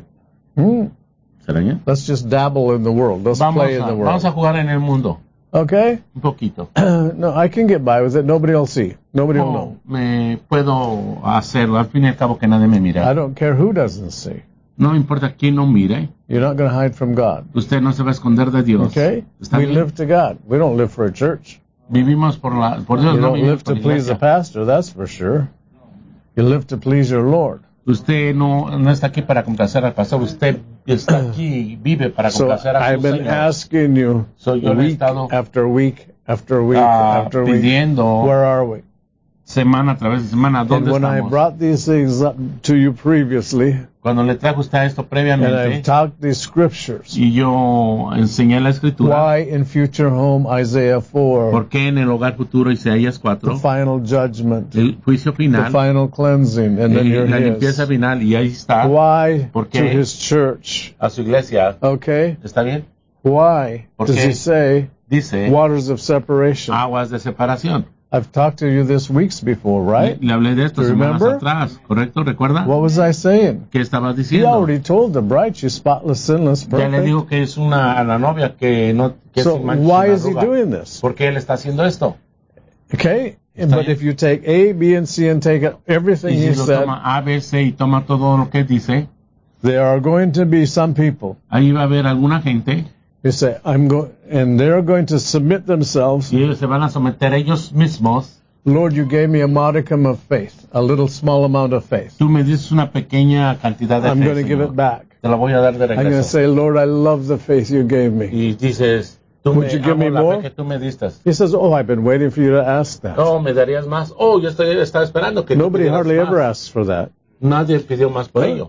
¿Será bien? Let's just dabble in the world. Let's play in the Vamos a world. jugar en el mundo, Okay? un poquito. No, I can get by with it. Nobody will see. Nobody will know. Me puedo hacerlo, al fin y al cabo que nadie me I mira. don't care who doesn't see. No importa quién no mire, You're not going to hide from God. usted no se va a esconder de Dios. Okay? ¿Está We bien? live to God. We don't live for a church. Vivimos por Dios, You no don't vivimos live por to la please the iglesia. pastor, that's for sure. You live to please your Lord. Usted no está aquí para complacer al pastor, usted está aquí, vive para So complacer a I've su been Señor. asking you So yo le he week estado after week after week after week, pidiendo where are we? semana tras vez semana, And ¿dónde when I estamos? brought these things up to you previously, Cuando le trajo usted esto and I've previamente, talked these scriptures, y yo enseñé la escritura, why in future home Isaiah 4, ¿por qué en el hogar futuro Isaías the 4, final judgment, el juicio the final, final cleansing, and then you're la limpieza his. final, y ahí está, Why ¿Por to qué? his church? a su iglesia, Okay? ¿está bien? Why ¿Por does qué? he say Dice, waters of separation? aguas de separación. I've talked to you this weeks before, right? Le hablé de esto Do you semanas remember? atrás, ¿correcto? ¿Recuerda? What was I saying? ¿Qué estabas He diciendo? already told the bride she's spotless, sinless, Ya le perfect. digo que es la novia que no que So es sin mancha, why sin is he arruga. doing this? ¿Por qué él está haciendo esto? Okay? Está But bien. if you take A, B, and C and take everything Y he si lo said, toma A, B, C y toma todo lo que dice, there are going to be some people ahí va a haber alguna gente who say, and they're going to submit themselves. y ellos se van a someter ellos mismos. Lord, you gave me a modicum of faith, a little small amount of faith. Tú me dices una pequeña cantidad de I'm fe, going to give Señor. it back. Te la voy a dar de I'm going to regreso. say, Lord, I love the faith you gave me. Y dices, tú Would me you give amo me la more? fe que tú me diste. He says, I've been waiting for you to ask that. Oh, ¿me darías más? Oh, yo estaba esperando que tú Nobody pidieras hardly más. ever asks for that. Nadie pidió más por Huh? ello.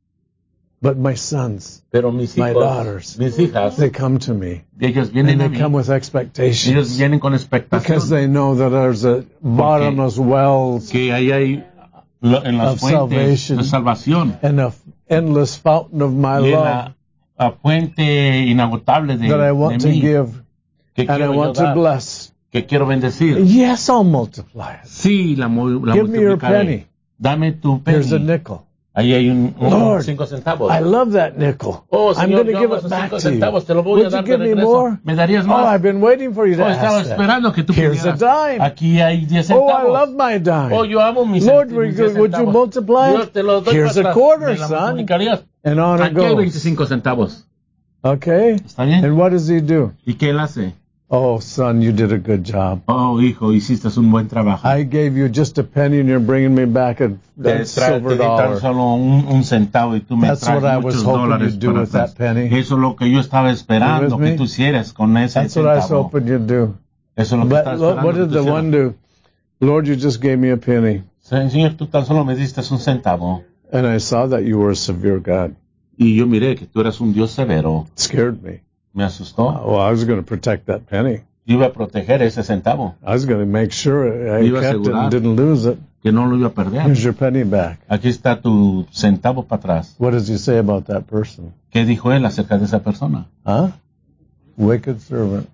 But my sons, Pero mis My hijos, daughters, mis hijas, they come to me. ellos And vienen a they mí. come with Ellos expectations. vienen con Because expectación they know that there's a bottomless wells que ahí hay en las Of fuentes salvation. de salvación and an endless fountain of my y en love la fuente inagotable de that I want to mí give que and I quiero yo want to dar, bless. que quiero bendecir. Yes, I'll multiply it. Sí, la Give me your multiplicaré. penny. Dame tu Here's a penny. nickel. Ahí hay un Lord, 5 centavos. I love that nickel. Oh, I'm Señor, going to yo give amo it esos back 5 to you. centavos. Te lo voy a Would you dar de give me regreso. more? ¿Me darías Oh, más? I've been waiting for you to Oh, estaba ask that. esperando que tú Here's a pidieras. dime. Aquí hay 10 Oh, centavos. I love my dime. Oh, yo amo mis Lord, mis 10 would you centavos. multiply Dios, it? te lo doy Here's para a atrás. quarter, ¿Me la son. multiplicarías? And on it Aquí hay goes. 25 centavos. Okay? ¿Está bien? And what does he do? ¿Y qué él hace? Oh, son, you did a good job. Oh, hijo, hiciste un buen trabajo. I gave you just a penny and you're bringing me back a Te silver di tan dollar. solo un centavo y tú me That's traes what I was muchos hoping dólares you'd do para with atrás. that penny. Eso es lo que yo estaba esperando You with que me? tú hicieras con ese That's what I was centavo. hoping you'd do. Eso es lo que But estaba esperando what que did tú the hicieras. one do? Lord, you just gave me a penny. Señor, tú tan solo me diste un centavo. And I saw that you were a severe God. Y yo miré que tú eras un Dios severo. It scared me. Me asustó. Well, I was going to protect that penny. Yo iba a proteger ese centavo, I was going to make sure I Iba a kept it asegurar. and didn't lose it. que no lo iba a perder. Here's your penny back. Aquí está tu centavo para atrás. What does he say about that person? ¿Qué dijo él acerca de esa persona? Huh? Wicked servant.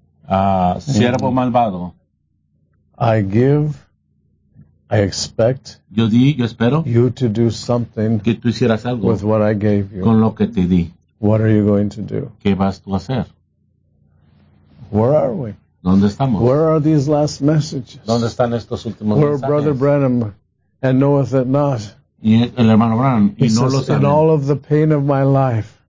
Siervo malvado. I expect Yo espero you to do something que tú hicieras algo with what I gave you. con lo que te di. What are you going to do? ¿Qué vas tú a hacer? Where are we? ¿Dónde estamos? Where are these last messages? ¿Dónde están estos últimos Where mensajes? Brother Branham and knoweth it not. Y el hermano Branham, y He no lo says, in saben. all of the pain of my life,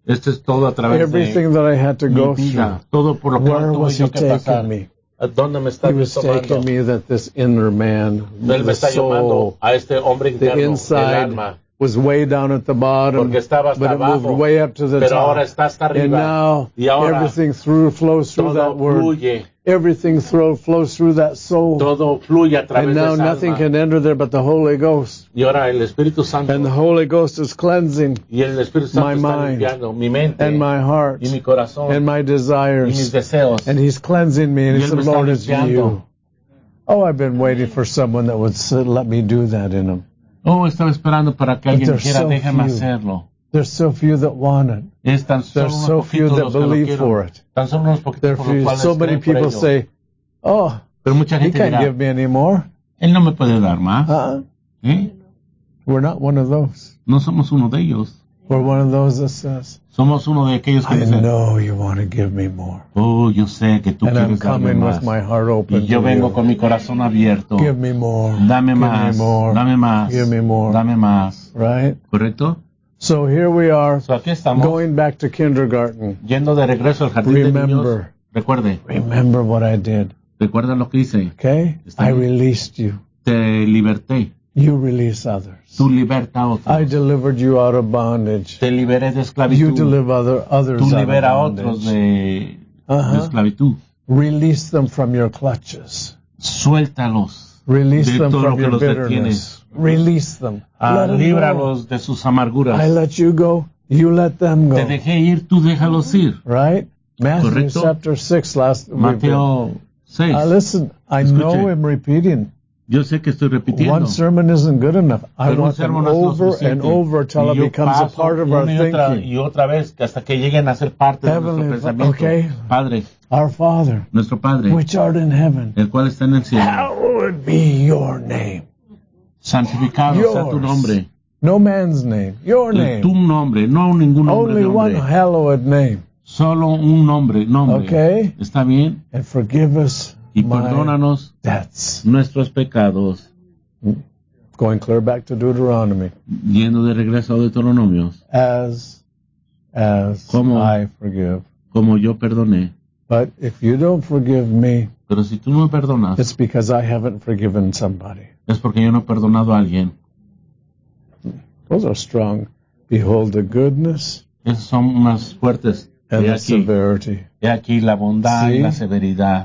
Esto es todo a través Everything de that I had to mi go vida. through. Todo por lo que Where tuve was yo He que pasar. taking me? ¿A dónde me está He was tomando? taking me that this inner man, Él me the está llamando soul, a este hombre the interno, el inside alma. was way down at the bottom, Porque estaba hasta but it moved abajo, way up to the pero ahora top. está hasta And arriba. now Y ahora everything flows through todo that word. fluye. Everything flows through that soul. Todo fluye a través And de now esa nothing alma. can enter there but the Holy Ghost. Y ahora el Espíritu Santo. And the Holy Ghost is cleansing Y el Espíritu Santo my está mind limpiando mi mente and my heart y mi corazón and my y mis desires. deseos. And He's cleansing me. And Y He Él said, me está Lord, it's limpiando. you. Oh, I've been waiting for someone that would let me do that in Him. Oh, estaba esperando para que alguien there's dijera, so déjame few. hacerlo. There's so few that want it. Es tan solo There's unos so few poquitos that los que lo believe for quieren. it. Tan solo unos poquitos por los cuales So many creen por people ello. say, oh, Pero mucha He gente can't dirá, give me any more. Él no me puede dar más. ¿Eh? We're not one of those. No somos uno de ellos. We're one of those that says, Somos uno de aquellos que I dicen, know you want to give me more. oh, yo sé que tú And I'm quieres darme coming más. with my heart open Y yo to vengo you. con mi corazón abierto. Give me more. Dame Give más, me more. dame más, Give me more. dame más. Right? ¿Correcto? So here we are, So aquí estamos, going back to kindergarten. yendo de regreso al jardín de niños. Remember. Recuerde, Remember what I did. recuerda lo que hice. Okay? Está I bien. released you. Te liberté. You release others. Tú liberta a otros. I delivered you out of bondage. Te liberé de You esclavitud. deliver others Tú out of libera a otros bondage. de Uh-huh. esclavitud. Release them from your clutches. Suéltalos. Release De them todo from lo que your los bitterness. Release them. Let them go. Líbralos de sus amarguras. I let you go. You let them Te go. dejé ir, tú déjalos ir. Right? Matthew Correcto. chapter 6 last week. Mateo 6. Listen, I Escuche. know I'm repeating. Yo sé que estoy repitiendo. One sermon isn't good enough. I Pero un want them sermón no es lo over and suficiente. over till Y it yo becomes a paso part of our una thinking. y otra vez hasta que lleguen a ser parte de nuestro Heavenly pensamiento. okay. Padre, Our Father, nuestro Padre, which art in heaven, el cual está en el cielo, hallowed be your name. santificado sea tu Yours. nombre. No man's name. Your Tu name. nombre, no ningún nombre Only de one hombre. hallowed name. Solo un nombre. Okay. ¿Está bien? And forgive us Y my perdónanos debts. nuestros pecados. Going clear back to Deuteronomy. Yendo de regreso a Deuteronomios, As Como- I forgive. como yo perdoné. But if you don't forgive me, Pero si tú no me perdonas, it's because I haven't forgiven somebody. es porque yo no he perdonado a alguien. Those are strong. Behold the goodness Esos son más fuertes. and He the aquí, severity. he aquí la bondad y Sí. la severidad.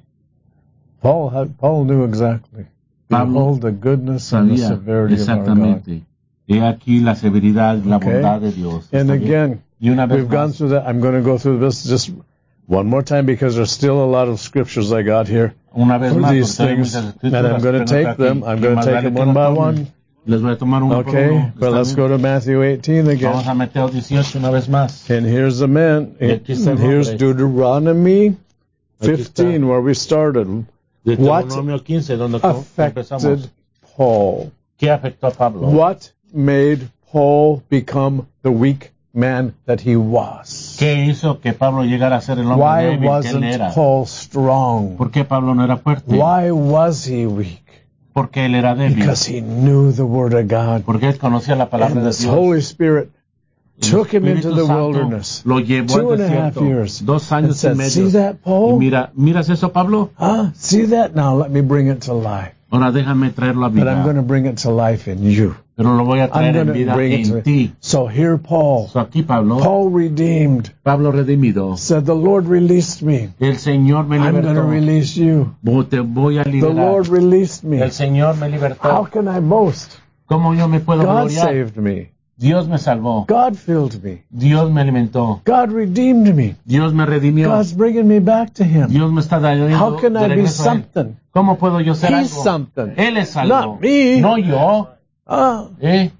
Paul knew exactly. Pablo Behold the goodness and the Sabía severity of our God. exactamente. He aquí la severidad y la Okay. bondad de Dios. And ¿Está bien? again, Y una vez we've gone más, through that. I'm going to go through this just one more time because there's still a lot of scriptures I got here una vez for más, these porque hay things, muchas and escrituras I'm going que to tengo take aquí, them. I'm y going to más take vale them que one lo by tome. one. Les voy a tomar uno por Okay, uno. but ¿Está let's bien? go to Matthew 18 again. Vamos a Mateo 18 una vez más. And here's the man. Y aquí está el Here's hombre. Deuteronomy Aquí 15, where we started. Deuteronomio 15, donde empezamos. Affected Paul. ¿Qué afectó a Pablo? What made Paul become the weak man that he was? ¿Qué hizo que Pablo llegara a ser el hombre Why débil que él wasn't era? Paul strong? ¿Por qué Pablo no era fuerte? Why was he weak? Porque él era débil. Because he knew the Word of God. Porque él conocía la palabra And de this Dios. Holy Spirit El took him into Espíritu the Santo wilderness. Lo llevó 2.5 al years. desierto. 2 And años y said, medio. see that, Y Paul? ¿miras eso, Pablo? See that? Now let me bring it to life. Ahora déjame traerlo a But I'm going vida. to bring it to life in you. Pero lo voy a I'm traer going en to vida bring it en ti. to So here Paul, So aquí Pablo redeemed, Pablo redimido. said, the Lord released me. El Señor me I'm going to libertó. release you. Te voy a The liberar. Lord released me. El Señor me How libertó. can I boast? ¿Cómo yo me puedo God gloriar? saved me. Dios me salvó. God filled me. Dios me alimentó. God redeemed me. Dios me redimió. God's bringing me back to Him. Dios me está trayendo How can de I be regreso a él. something? ¿Cómo puedo yo ser He's algo? something. Él es algo. Not me. No yo. ¿Eh?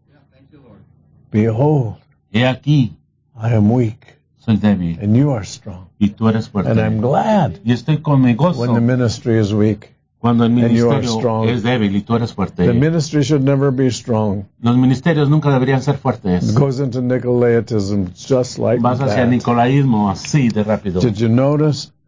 Behold, He aquí, I am weak, soy débil. and you are strong. Y tú eres fuerte. And I'm glad Y estoy con mi gozo when the ministry is weak. cuando el you are ministerio strong. es débil y tú eres fuerte. The ministry should never be strong. Los ministerios nunca deberían ser It fuertes. goes into Nicolaitanism just like Vas hacia that. nicolaísmo así de rápido. Did you notice?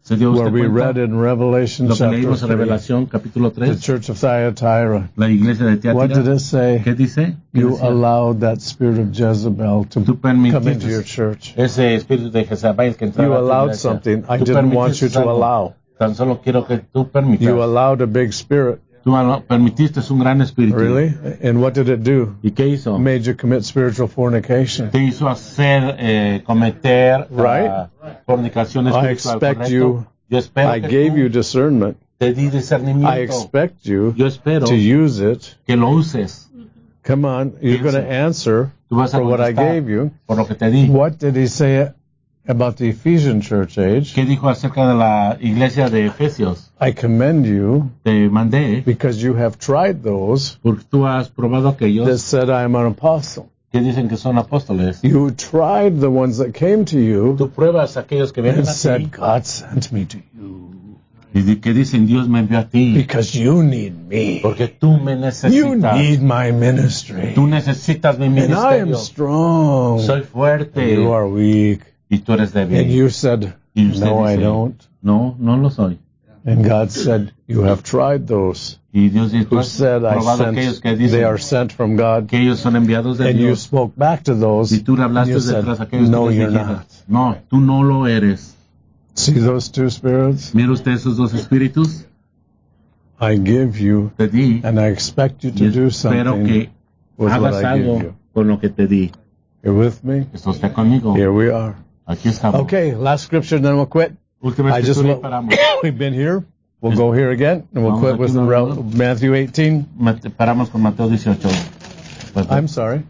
¿Se dio where usted we cuenta? read in Revelation Lo que chapter leímos en 3, Revelación capítulo the 3, church of Thyatira. la iglesia de What did Tiatira. it say? ¿Qué dice? ¿Qué You decía? allowed that spirit of Jezebel to Tú come into permitiste your church. ese espíritu de Jezabel que entrara You a tu allowed iglesia. something I Tú didn't want permitiste you to algo. allow. Tan solo quiero que tú permitas. You allowed a big spirit. Tú permitiste un gran espíritu. Really? And what did it do? ¿Y qué hizo? Made you commit spiritual fornication. Te hizo hacer, cometer Right? fornicación I espiritual, expect ¿correcto? you, Yo espero I que gave tú you discernment. te di discernimiento. I expect you Yo espero to use it. que lo uses. Come on, you're going to answer Tú vas a for what I contestar gave you. por lo que te di. What did he say about the Ephesian church age? ¿Qué dijo acerca de la iglesia de Efesios? I commend you Te mandé because you have tried those porque tú has probado that aquellos said I am an apostle. que dicen que son apóstoles. You tried the ones that came to you Tú pruebas aquellos que vienen and a ti said, God sent me to you y que dicen Dios me envió a ti because you need me. porque tú me You necesitas. need my ministry. Tú necesitas mi And I am ministerio. strong. Soy fuerte You are weak. y tú eres débil. And you said, Y usted no, I dice, don't. No, no lo soy. And God said, you have tried those Y Dios dice, tú who has said I probado aquellos que sent, they are dicen sent from God. que ellos son enviados de And you Dios. spoke back to those. Y tú le And hablaste you said, detrás a aquellos no, que you're les dijiste, not. no, tú no lo eres. See those two spirits? Mira usted esos dos espíritus, I give you, te di, and I expect you y to do espero something que with what hagas I give algo you. con lo que te di. You're with me? ¿Está usted conmigo? Here we are. Aquí estamos. Okay, last scripture, and then we'll quit. Última I just escritura y want, paramos. we've been here. We'll go here again, and we'll Vamos quit aquí with luego. Matthew 18. Paramos con Mateo 18. I'm sorry.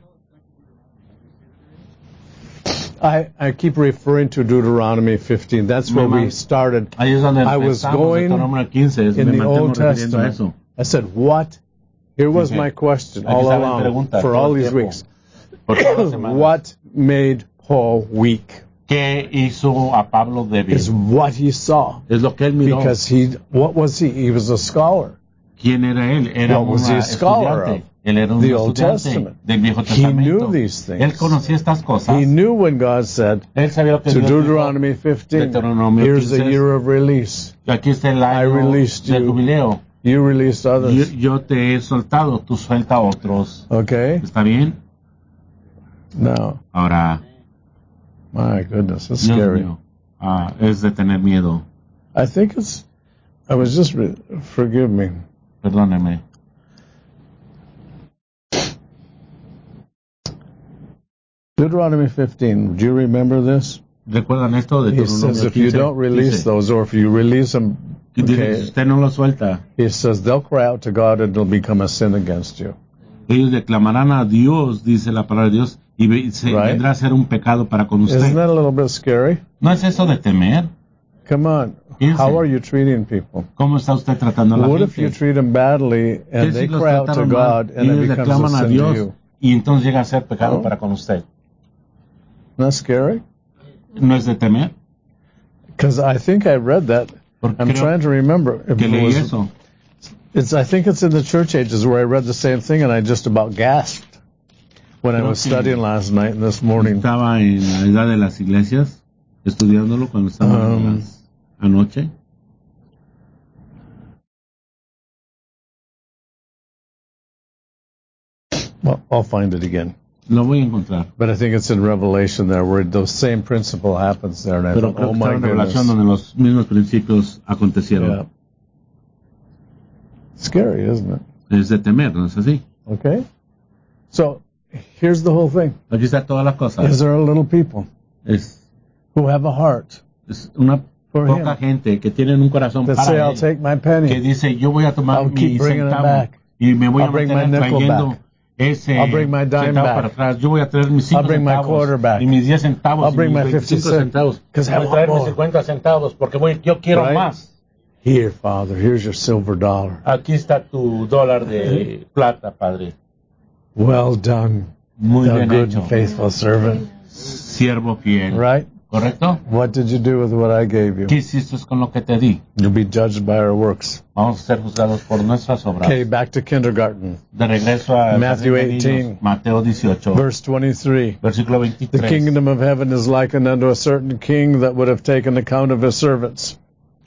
I keep referring to Deuteronomy 15. That's where we started. Ahí es donde I was empezamos, going Deuteronomio 15, in me the mantengo Old refiriendo a Testament. eso. I said, what? Here was Dije, my question aquí all está mi along pregunta, for todo all el these tiempo. weeks. Por todas las semanas. What made Paul weak? ¿Qué hizo a Pablo débil? Is what he saw. Es lo que él miró. Because what was he? He was a scholar. ¿Quién era él? Era What was un he a scholar estudiante. of? Él era un The Old estudiante Testament. del Viejo He Testamento. knew these things. Él conocía estas cosas. He knew when God said Él sabía lo que to Dios Deuteronomy dijo. 15, Deuteronomio here's the 15. year of release. Aquí está el I año released del you. jubileo. You released others. Yo te he soltado, tú suelta a otros. Okay? ¿Está bien? Now, Ahora, my goodness, it's Dios scary. mío, es de tener miedo. I think I was just, forgive me. Perdóneme. Deuteronomy 15, do you remember this? ¿Recuerdan esto de He says Deuteronomio if you 15? don't release Dice, those, or if you release them, que dice que okay, si usted no lo suelta, he says they'll cry out to God and it'll become a sin against you. ellos declamarán a Dios, dice la palabra de Dios, y Right. vendrá a ser un pecado para con usted. Isn't that a little bit scary? ¿No es eso de temer? Come on. Piense. How are you treating people? ¿Cómo está usted tratando a la What gente? if you treat them badly ¿Qué and si they los cry out to trataron mal God y and it ellos becomes declaman a a sin to Dios you? y entonces llega a ser pecado ¿No? para con usted? Isn't that scary? ¿No es de temer? Because I think I read that. Porque I'm creo trying to remember. If que it leí was, eso. I think it's in the church ages where I read the same thing and I just about gasped when I Creo was que- studying last night and this morning. Estaba en la edad de las iglesias, estudiándolo cuando estaba anoche. Well, I'll find it again. Lo voy a encontrar. But I think it's in Revelation there where the same principle happens there. And I Pero thought, creo oh que my estaba en Revelación goodness. donde los mismos principios acontecieron. Yeah. Scary, isn't it? Es de temer, ¿no es así? Okay? So, here's the whole thing. Aquí está toda la cosa. Is there a little people Es who have a heart una For poca him. gente que tienen un corazón that para say, I'll él, take my que penny, dice, yo voy a tomar I'll mi keep bringing it centavo back. y me voy I'll a bring my mantener nickel trayendo back. ese I'll bring my dime centavo back. para atrás. Yo voy a traer mis 5 I'll bring my centavos quarter back. y mis 10 centavos I'll y bring mis my 50 25 centavos. 'cause I Voy a want traer mis more. 50 centavos porque yo quiero Right? más. Here, Father, here's your silver dollar. Aquí está tu dólar de plata, Padre. Well done, Muy thou bien good hecho. and faithful servant. Siervo fiel. Right? ¿Correcto? What did you do with what I gave you? ¿Qué hiciste con lo que te di? You'll be judged by our works. Vamos a ser juzgados por nuestras obras. Okay, back to kindergarten. De regreso a Matthew Jardín de 18. Niños, Mateo 18, Verse 23. versículo The 23. kingdom of heaven is likened unto a certain king that would have taken account of his servants.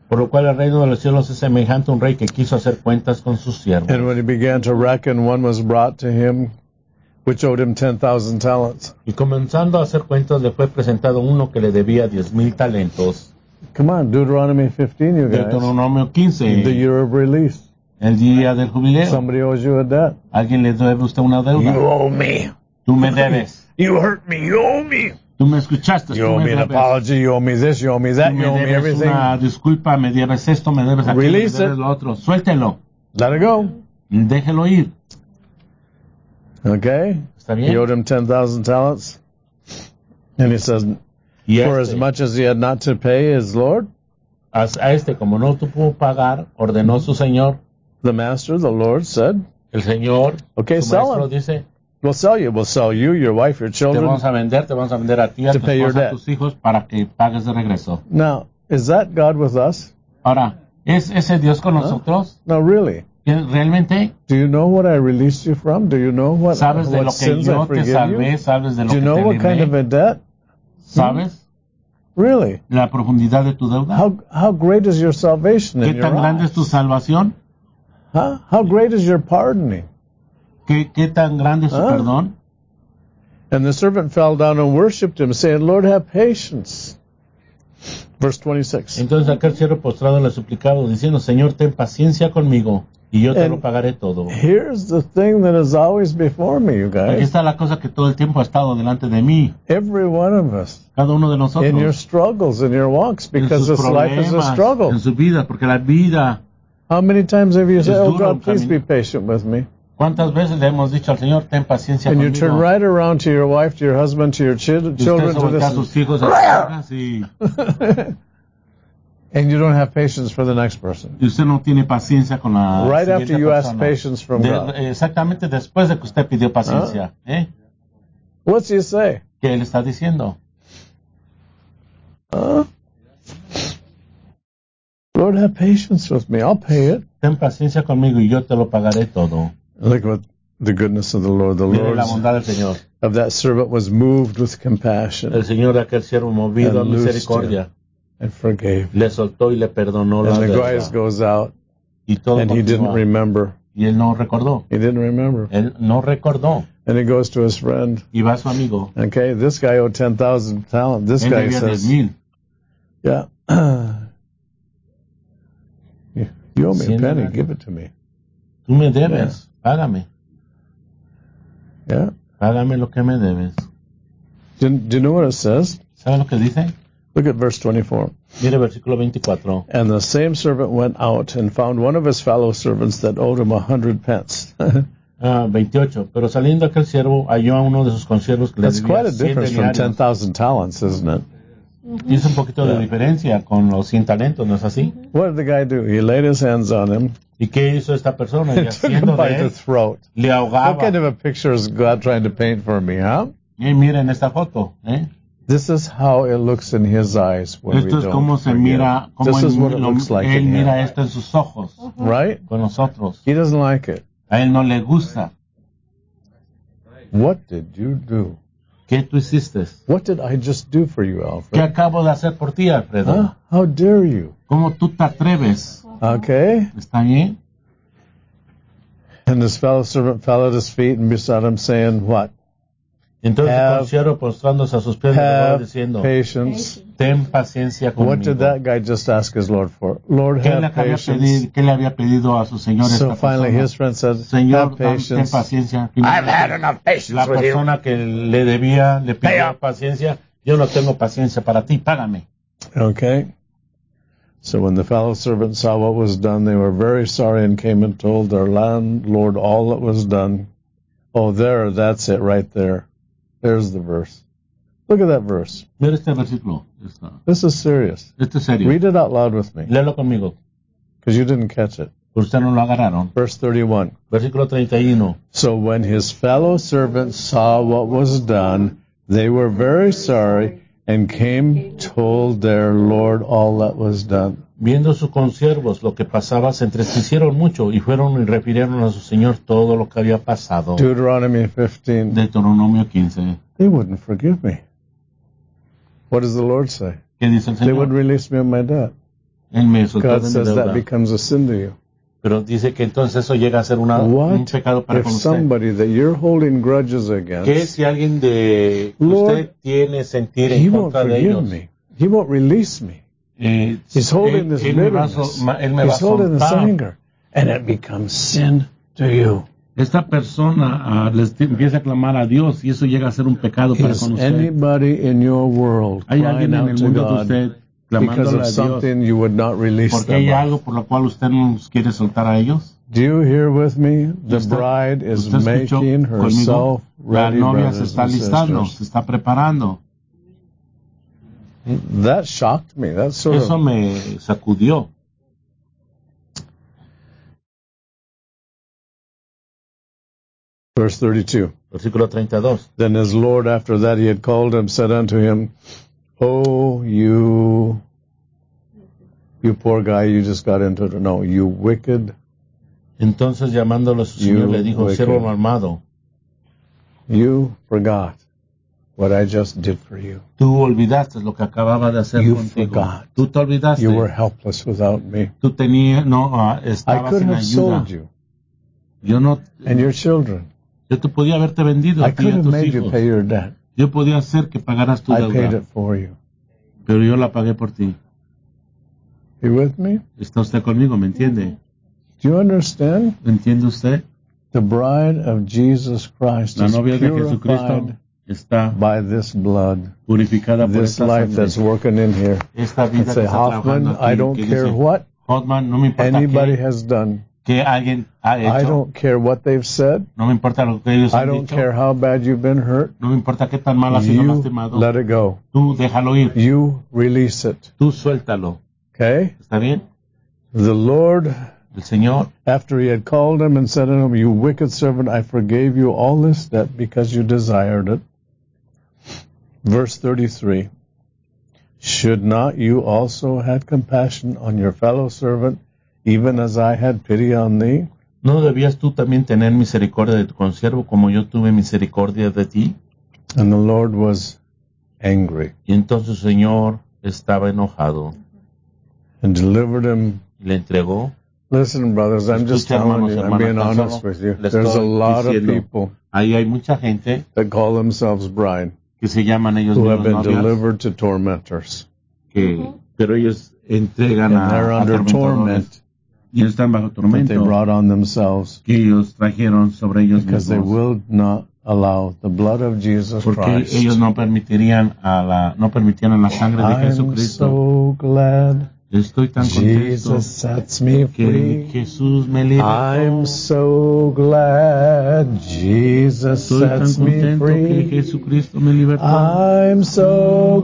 Por lo cual el reino de los cielos es semejante a un rey que quiso hacer cuentas con sus siervos. And when he began to reckon, one was brought to him, which owed him 10,000 talents. Y comenzando a hacer cuentas, le fue presentado uno que le debía 10,000 talentos. Come on, Deuteronomy 15, you guys. Deuteronomio 15, The year of release. el día del jubileo. Somebody owes you a debt. ¿Alguien le debe a usted una deuda? You owe me. Tú me debes. You hurt me. You owe me. Tú me escuchaste. You Tú owe me me an debes. apology. You owe me this. You owe me Tú that. me You owe me debes everything. una disculpa, me debes esto, me debes aquello, me Release debes it. lo otro. Suéltelo. Let it go. Déjelo ir. Okay? ¿Está He bien? owed him 10,000 talents. And he says, Y for as much as he had not to pay his Lord, a este, como no pudo pagar, ordenó su señor. the master, the Lord, said, El señor, okay, su sell maestro, him. dice, We'll sell you. We'll sell you, your wife, your te children. vamos a vender a ti, a To tu pay your esposa, a debt. tus hijos, para que pagues de regreso. Now, is that God with us? Ahora, ¿es ese Dios con nosotros? No, really. ¿Realmente? Do you know what I released you from? Do you know what ¿Sabes de lo que sins I yo te forgive you? salvé? ¿Sabes de lo Do you que know te what kind of libré? a debt? ¿Sabes Really? la profundidad de tu deuda? How great is your salvation ¿Qué in your tan grande es eyes? tu salvación? Huh? How great is your pardoning? ¿Qué tan grande es su Ah. perdón? And the servant fell down and worshipped him, saying, Lord, have patience. Verse 26. Entonces aquel siervo postrado le suplicaba, diciendo, Señor, ten paciencia conmigo, y yo te And lo pagaré todo. Here's the thing that is always before me, you Aquí guys. está la cosa que todo el tiempo ha estado delante de mí, Every one of us. cada uno de nosotros, In your struggles, in your walks, en because sus this life is a problemas, struggle. en su vida, porque la vida, How many times have you said, Es oh duro God, please be caminar. patient with me? ¿cuántas veces le hemos dicho al Señor, ten paciencia And you conmigo? turn right around to your wife, to your husband, to your Y usted children, se to voltea a this, sus hijos, a sus hijas, y and you don't have patience for the next person. usted no tiene paciencia con la Right siguiente after you ask persona. patience from God. Exactamente después de que usted pidió paciencia. What's he say? ¿Qué él está diciendo? Huh? Lord, have patience with me. I'll pay it. Ten paciencia conmigo y yo te lo pagaré todo. Look what the goodness of the Lord. The Mire la Lord bondad del Señor. of that servant was moved with compassion El Señor de aquel siervo movido a And loosed misericordia and forgave. le soltó y le perdonó la And the deuda. guy goes out, Y todo and he didn't continúa. remember. Y él no recordó. He didn't remember. Él no recordó. And he goes to his friend. Y va a su amigo. Okay, this guy owed 10,000 talents. This Él guy debía says, 10,000. yeah, you owe me a 100 penny. dólares. Give it to me. Tú me debes. Págame. Yeah. Págame lo que me debes. Do you know what it says? ¿Sabe lo que dice? Look at verse 24. Mire versículo 24. And the same servant went out and found one of his fellow servants that owed him 100 pence. 28. Pero saliendo aquel siervo, halló a uno de sus consiervos que le That's debía quite a 100 difference from denarios. 10,000 talents, isn't it? Hizo un poquito de diferencia con los 100 talentos, ¿no es así? What did the guy do? He laid his hands on him ¿Y qué hizo esta persona? Y and took him haciendo by de the él, throat. le What ahogaba. kind of a picture is God trying to paint for me, huh? Miren esta foto. This is how it looks in his eyes when we Esto es don't como se forgive. mira, como This is what it él, looks like él in mira him. esto en sus ojos, Right? con nosotros. He doesn't like it. A él no le gusta. What did you do? ¿Qué tú hiciste? What did I just do for you, ¿Qué Alfred? acabo de hacer por ti, Alfredo? Huh? How dare you? ¿Cómo tú te atreves? Okay? ¿Está bien? And his fellow servant fell at his feet and besought him, saying, what? Entonces el Have- consiervo postrándose a sus pies le rogó Have diciendo, patience. ten paciencia What did conmigo. that guy just ask his Lord for? Lord, ¿Qué le, have patience. ¿Qué le había pedido a su señor So esta finally persona? his friend said, Señor, have ten patience. paciencia. I've had enough patience La with you. persona que le debía, le Pay pidió up. paciencia, yo no tengo paciencia para ti, págame. Okay. So when the fellow servants saw what was done, they were very sorry and came and told their landlord all that was done. Oh, that's it right there. There's the verse. Look at that verse. Mira este versículo. This is serious. Este es serio. Read it out loud with me, Léelo conmigo. because you didn't catch it. Usted no lo agarraron. Verse 31. Versículo 31. So when his fellow servants saw what was done, they were very sorry and came told their Lord all that was done. Viendo sus consiervos lo que pasaba, se entristecieron mucho y fueron y refirieron a su señor todo lo que había pasado. Deuteronomy 15. Deuteronomio 15. They wouldn't forgive me. What does the Lord say? ¿Qué dice el They would Señor? release me of my debt. Él me soltó God de mi says that deuda. becomes a sin to you. Pero dice que entonces eso llega a ser un What pecado para if con usted. somebody that you're holding grudges ¿Qué against, si alguien de Lord, usted tiene sentir he en won't contra de forgive ellos? me. He won't release me. He's holding this Él me va a bitterness. soltar. He's holding this anger. And it becomes sin to you. Esta persona empieza a clamar a Dios y eso llega a ser un pecado para Is con usted. anybody in your world ¿Hay crying alguien en out el to mundo de God usted because clamándole of a Dios something you would not release porque them hay of? algo por lo cual usted no los quiere soltar a ellos? Do you hear with me? The ¿Usted- bride is usted escuchó making conmigo? herself La ready, novia se brothers está and listando, sisters. se está preparando. That shocked me. That sort Eso of me sacudió. verse 32. Versículo 32. Then his Lord, after that he had called him, said unto him, "Oh, you poor guy, you just got into it. No, you wicked, Entonces llamándolo a su señor le dijo, wicked. siervo malvado, you forgot what I just did for you. tú olvidaste lo que acababa de hacer You contigo. forgot. Tú te olvidaste. You were helpless without me. Tú tenías, I estabas could sin have ayuda. sold you Yo no, and your children. yo te podía haberte vendido I a ti y could a have tus made you hijos. pay your debt. Yo podía hacer que pagaras tu I paid deuda, it for you. pero yo la pagué por ti. You with me? ¿Está usted conmigo? ¿Me entiende? Do you understand? ¿Me entiende usted? The bride of Jesus Christ La is novia de Jesucristo purified está by this blood, purificada por this esta life that's sangre. working in here. Esta And vida que say, está trabajando Hoffman, I aquí, don't que care dice, what Hoffman, no me importa anybody qué, has done. que alguien ha I hecho, don't care what they've said. no me importa lo que ellos I han don't dicho, care how bad you've been hurt. no me importa qué tan mal ha sido You lastimado, let it go. tú déjalo ir, You release it. tú suéltalo, Okay? ¿está bien? The Lord, El Señor, after he had called him and said unto him, You wicked servant, I forgave you all this debt because you desired it. Verse 33. Should not you also have compassion on your fellow servant, even as I had pity on thee? ¿no debías tú también tener misericordia de tu consiervo como yo tuve misericordia de ti? And the Lord was angry Y entonces el Señor estaba enojado and delivered him. y le entregó. Listen, brothers, I'm just Escucha, telling hermanos, you, I'm hermanas, being tan honest solo with you. le There's a estoy lot of diciendo, people ahí hay mucha gente that call themselves bride que se llaman ellos who have mismos been novias, delivered to tormentors. pero ellos entregan And they're a under torment atormentadores y ellos están bajo that they tormento brought on themselves que ellos trajeron sobre ellos because they mismos will not allow the blood of Jesus porque Christ. ellos no permitirían a la sangre de I'm Jesucristo. so glad Estoy tan contento Jesus sets me que free. Jesús me libertó. I'm so glad Jesus Estoy tan sets me contento que free. Jesucristo me libertó. I'm so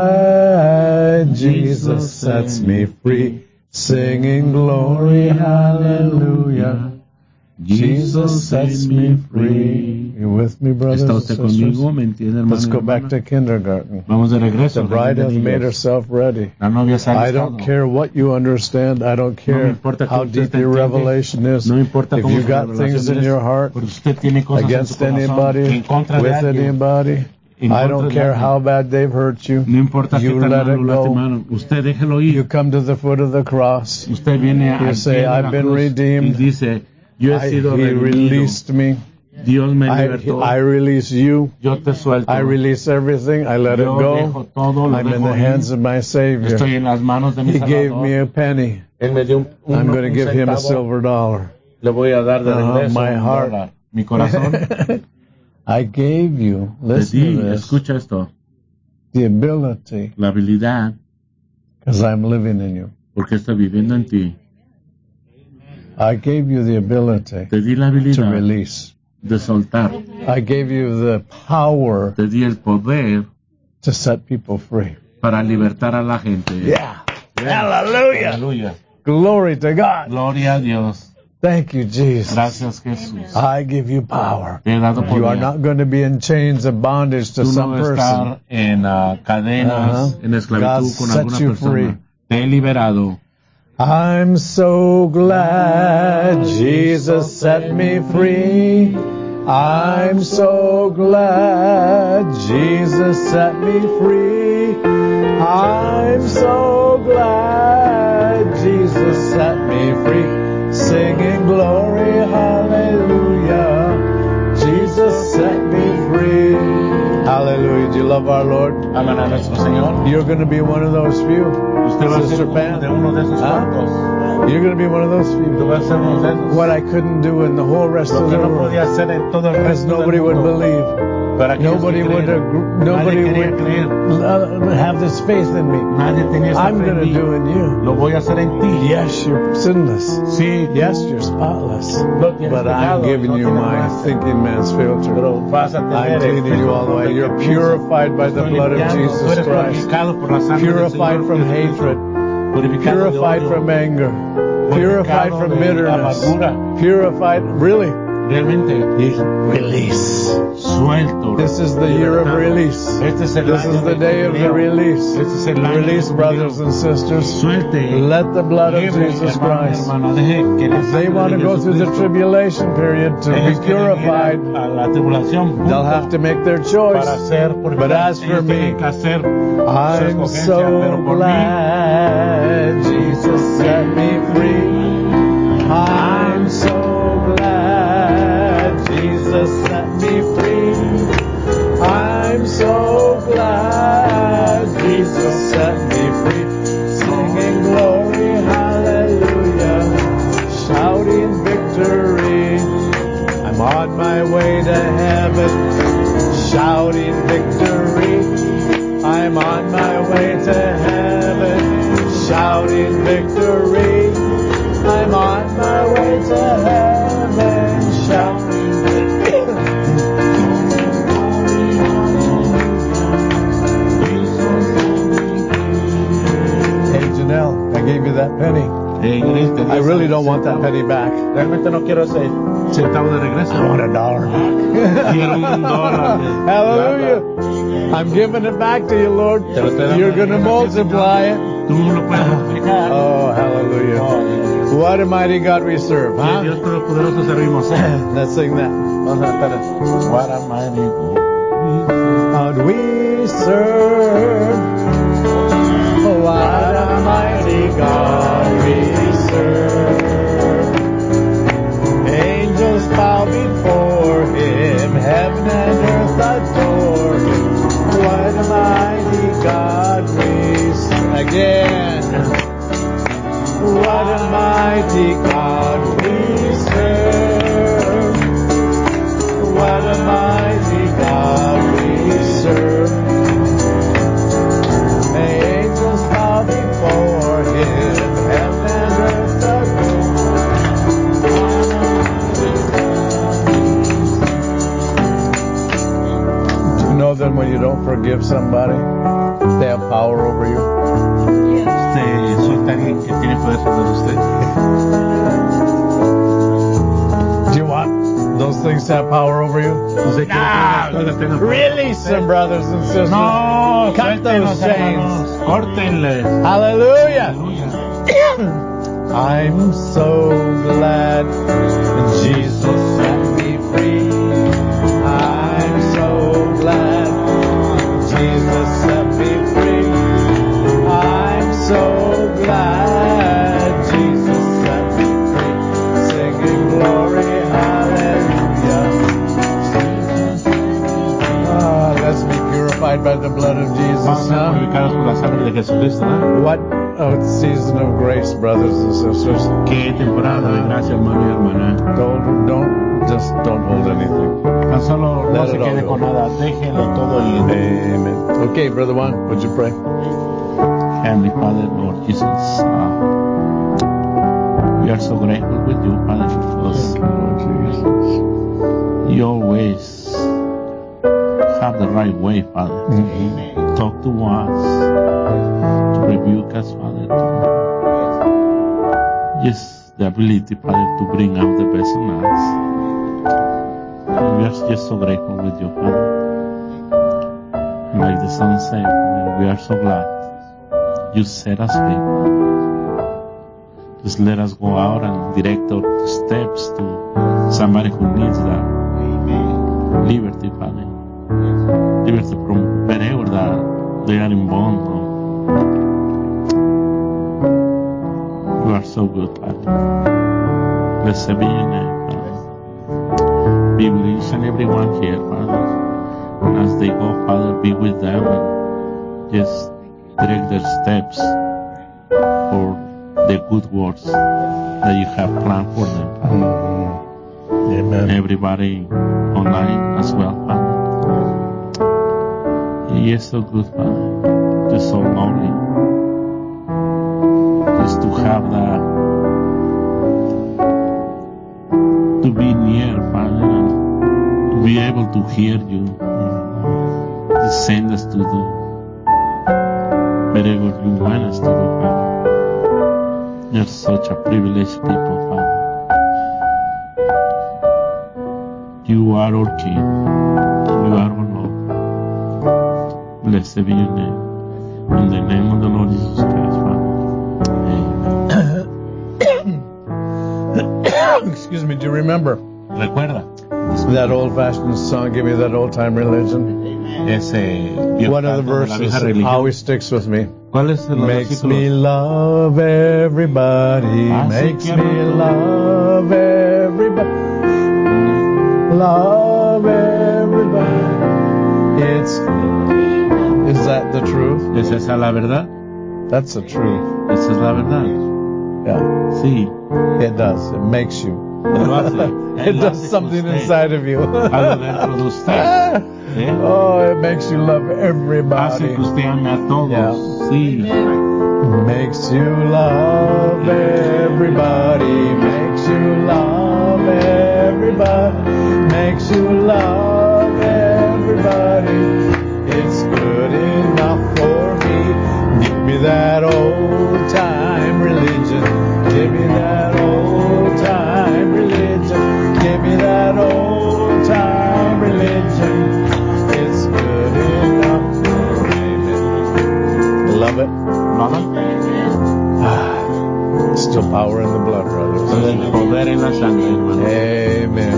glad Jesus sets me free. Singing glory, hallelujah. Jesus sets me free. You with me, brothers ¿Está and usted sisters? conmigo? ¿Me entiende, hermano? Let's y go back hermana? to kindergarten. Vamos de regreso. The al bride jardín has de made niños. herself ready. La novia se ha I listado. don't care what you understand. I don't No me care importa how cómo usted deep your entiende. revelation is. No importa If cómo you su got things in revelación your es, heart porque usted tiene cosas en su against corazón anybody, en contra de with alguien. anybody, En I contra don't de care alguien. how bad they've hurt you. No importa qué You tan let mal it lo go. lastimaron. Usted déjelo You ir. come to the foot of the cross. Usted viene You al say, pie de la I've been cruz redeemed. y dice, yo he sido He redimido. released me. Dios me libertó. I release you. Yo te suelto. I release everything. I let it Yo go. dejo todo, lo I'm in dejo the ir. hands of my Savior. Estoy en las manos de mi He gave Salvador. me a penny. Él me dio I'm going to un give him a centavo. silver dollar. Le voy a dar de regreso My un heart. dólar. Mi corazón I gave you, te listen di, to this, escucha esto, the ability, la habilidad, because I'm living in you. porque estoy viviendo en ti. I gave you the ability Te di la to habilidad release. de soltar. I gave you the power Te di el poder to set people free. para libertar a la gente. Yeah. Hallelujah. Aleluya. Glory to God. Gloria a Dios. Thank you, Jesus. Gracias, Jesús. I give you power. Te he dado poder. You are not going to be in chains of bondage to Tú some no person. estar en cadenas, en esclavitud God con set alguna you persona. free. Te he liberado. I'm so glad Jesus set me free. I'm so glad Jesus set me free. I'm so glad love our Lord? Aman a nuestro Señor. You're going to be one of those few. Usted va a ser Sister Pam. de uno de esos cuantos. You're going to be one of those Usted few. va a ser uno de esos. What I couldn't do in the whole rest Lo of que the no world. podía hacer en todo el Because resto nobody del would mundo. believe. Para aquellos Nobody que would creen. nobody Nadie quería would creer. have this faith in me. Nadie tenía esta I'm fe going en to mí. do in you. Lo voy a hacer en ti. Yes, you're sinless. Sí, Yes, you're spotless. no tienes But I'm pecado, giving no you tienes my mancha. thinking man's filter. Pero vas a tener I'm cleaning you all the way. You're purified by the blood of Jesus Christ. Purified from hatred. Purified from anger. Purified from bitterness. Purified, really. Realmente, Release. suelto. This is the year of release. Este es el This año is the del day of the jubileo. release. Este es el año Release, del brothers jubileo. and sisters. Suelte. Let the blood of Libre, Jesus hermano y Christ. hermana. Deje que la If they sangre want to de go through the Jesucristo. tribulation period to be Ellos quieren ir purified, a la tribulación they'll have to make their choice. para ser But purificados. as for Ellos me, tienen que hacer su I'm escogencia, so pero por mí, glad Jesus set me free. I'm so glad Jesus set me free. I'm so glad Jesus set me free. Singing glory, hallelujah, shouting victory. I'm on my way to heaven, shouting victory. I'm on my way to heaven, shouting victory. I'm on my way to heaven, shouting victory. Hey Janelle, I gave you that penny. I really don't want that penny back. Realmente no quiero ese centavo de regreso. I want $1 back. Quiero $1. Hallelujah. I'm giving it back to you, Lord. Te lo estoy dando You're de going to regreso, multiply it. Tú lo puedes multiplicar. Oh, hallelujah. Oh, What a mighty God we serve, Qué huh? Dios todopoderoso servimos. Let's sing that. Vamos a cantar eso. What a mighty God. God we serve. What a mighty God we serve. Angels bow before him, heaven and earth adore him. What a mighty God we serve. Again. What a mighty God we serve. What a mighty God we serve. Angels bow before him, heaven and earth adore. Do you know that when you don't forgive somebody, they have power over you? Usted suelta a alguien que tiene poder sobre usted. Do you want those things to have power over you? Usted quiere que las cosas tengan poder. Release them, brothers and sisters. No, Cut suéltenos, those chains. hermanos. Córtenle. Hallelujah. Aleluya. I'm so glad Jesus set me free. I'm so glad Jesus set me free. I'm so glad Jesus set me free. Singing glory, hallelujah. Let's be purified by the blood of Jesus. Vamos a ser purificados por la sangre de Jesucristo, ¿eh? What a season of grace, brothers and sisters. Qué temporada de gracia, hermano y hermana. Don't hold anything. Tan solo no Let se it all quede go. con nada. Déjenlo todo ir. Amen. Okay, Brother Juan, would you pray? Heavenly Father, Lord Jesus, we are so grateful with you, Father, because you always have the right way, Father. Mm-hmm. Talk to us, to rebuke us, Father, to just the ability, Father, to bring out the best in us. And we are just so grateful with you, Father. And like the song said, Father, we are so glad you set us free. Just let us go out and direct our steps to somebody who needs that liberty, Father. Liberty from wherever that they are in bond. You are so good, Father. Blessed be your name, Father. Be with each and everyone here, Father. And as they go, Father, be with them and just direct their steps for the good works that you have planned for them, Father. Amen. Everybody online as well, Father. He is so good, Father. Just so lonely. Just to have that, to be near, Father, and to be able to hear you. To send us to do whatever you want us to do, Father. You're such a privileged people, Father. You are our King. You are our Lord. Blessed be your name. In the name of the Lord Jesus Christ, Father. Amen. Excuse me, do you remember Recuerda. that old-fashioned song, Give Me That Old-Time Religion? One of the verses always sticks with me. ¿Cuál es el Makes versículo? me love everybody. Ah, sí, Makes claro. me love everybody. Love everybody. Is that the truth? ¿Es esa la verdad? That's the truth. Esa es la verdad. Yeah, Sí. it does. It makes you. Él lo hace. It Él does hace something con usted. inside of you. Algo dentro de usted. ¿Eh? Oh, it makes you love Hace everybody. que usted ame a todos. Yeah. Sí. Makes you love everybody. Makes you love everybody. Makes you love everybody. It's good enough for me. Give me that old time religion. Give me that old time religion. Give me that old time religion. It's good enough for me. Love it. Still power in the blood, brothers. El poder en la sangre, hermano. Amen.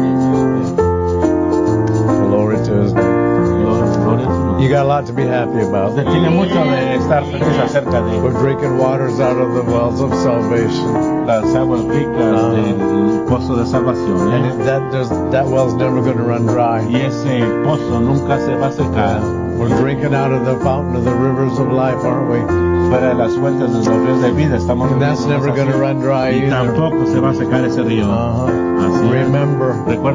Glory to His name. Gloria a su nombre. You got a lot to be happy about. Usted tiene mucho de estar feliz acerca de We're drinking waters out of the wells of salvation. las aguas ricas del pozo de salvación. And that well's never going to run dry. Y ese pozo nunca se va a secar. We're drinking out of the fountain of the rivers of life, aren't we? Fuera de las fuentes de los ríos de vida estamos And that's never going to run dry y either. tampoco se va a secar ese río. Así es. Remember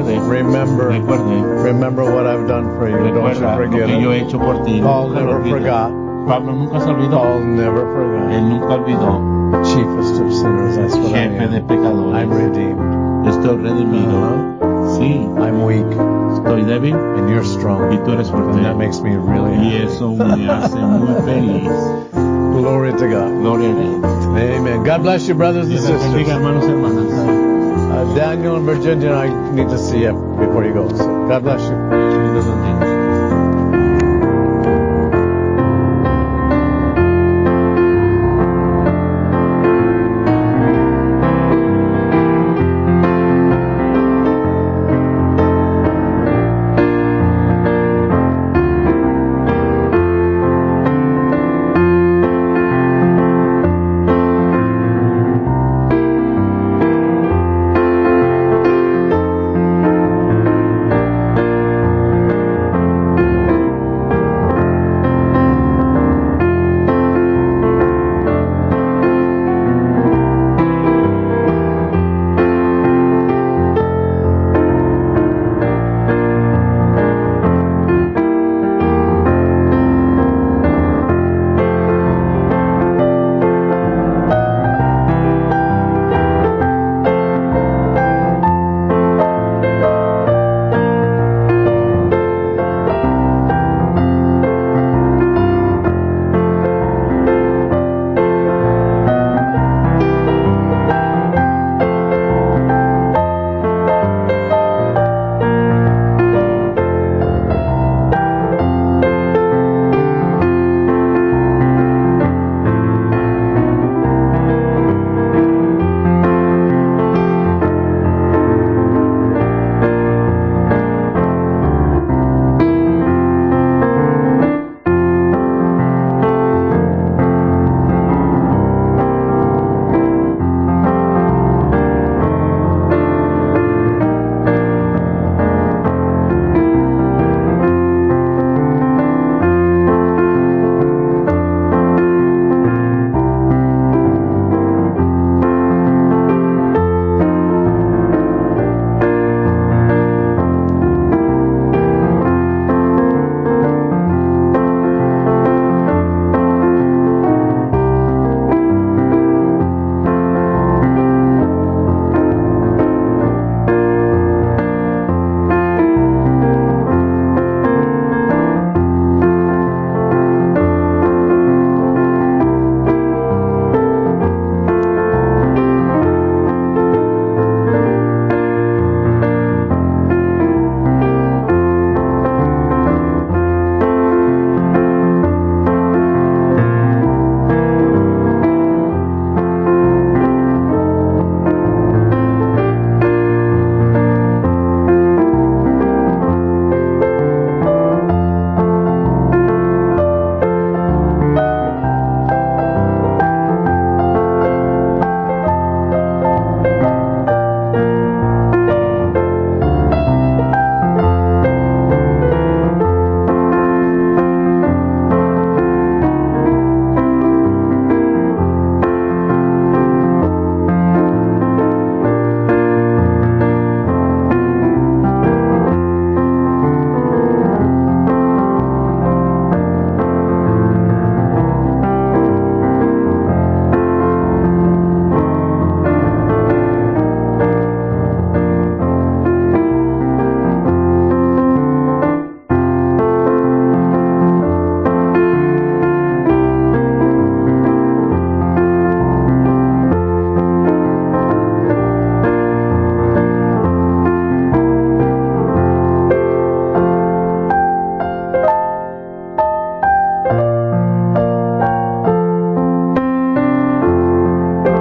what I've done for you. Don't you Recuerda lo forget que yo he it. hecho por ti. Paul Nunca lo never olvides. forgot. Pablo nunca se olvidó. Paul never forgot. Él nunca olvidó. The chiefest of sinners. That's what I Jefe de am. pecadores. I'm redeemed. Yo estoy redimido. Sí, I'm weak, estoy débil and you're strong. y tú eres fuerte. And that makes me really Y happy. eso me hace muy feliz. Glory to God. Gloria a Dios. Amen. God bless you, brothers and Dios les bendiga, sisters. hermanos y hermanas. Daniel and Virginia, I need to see you before you go. So God bless you. Dios les bendiga.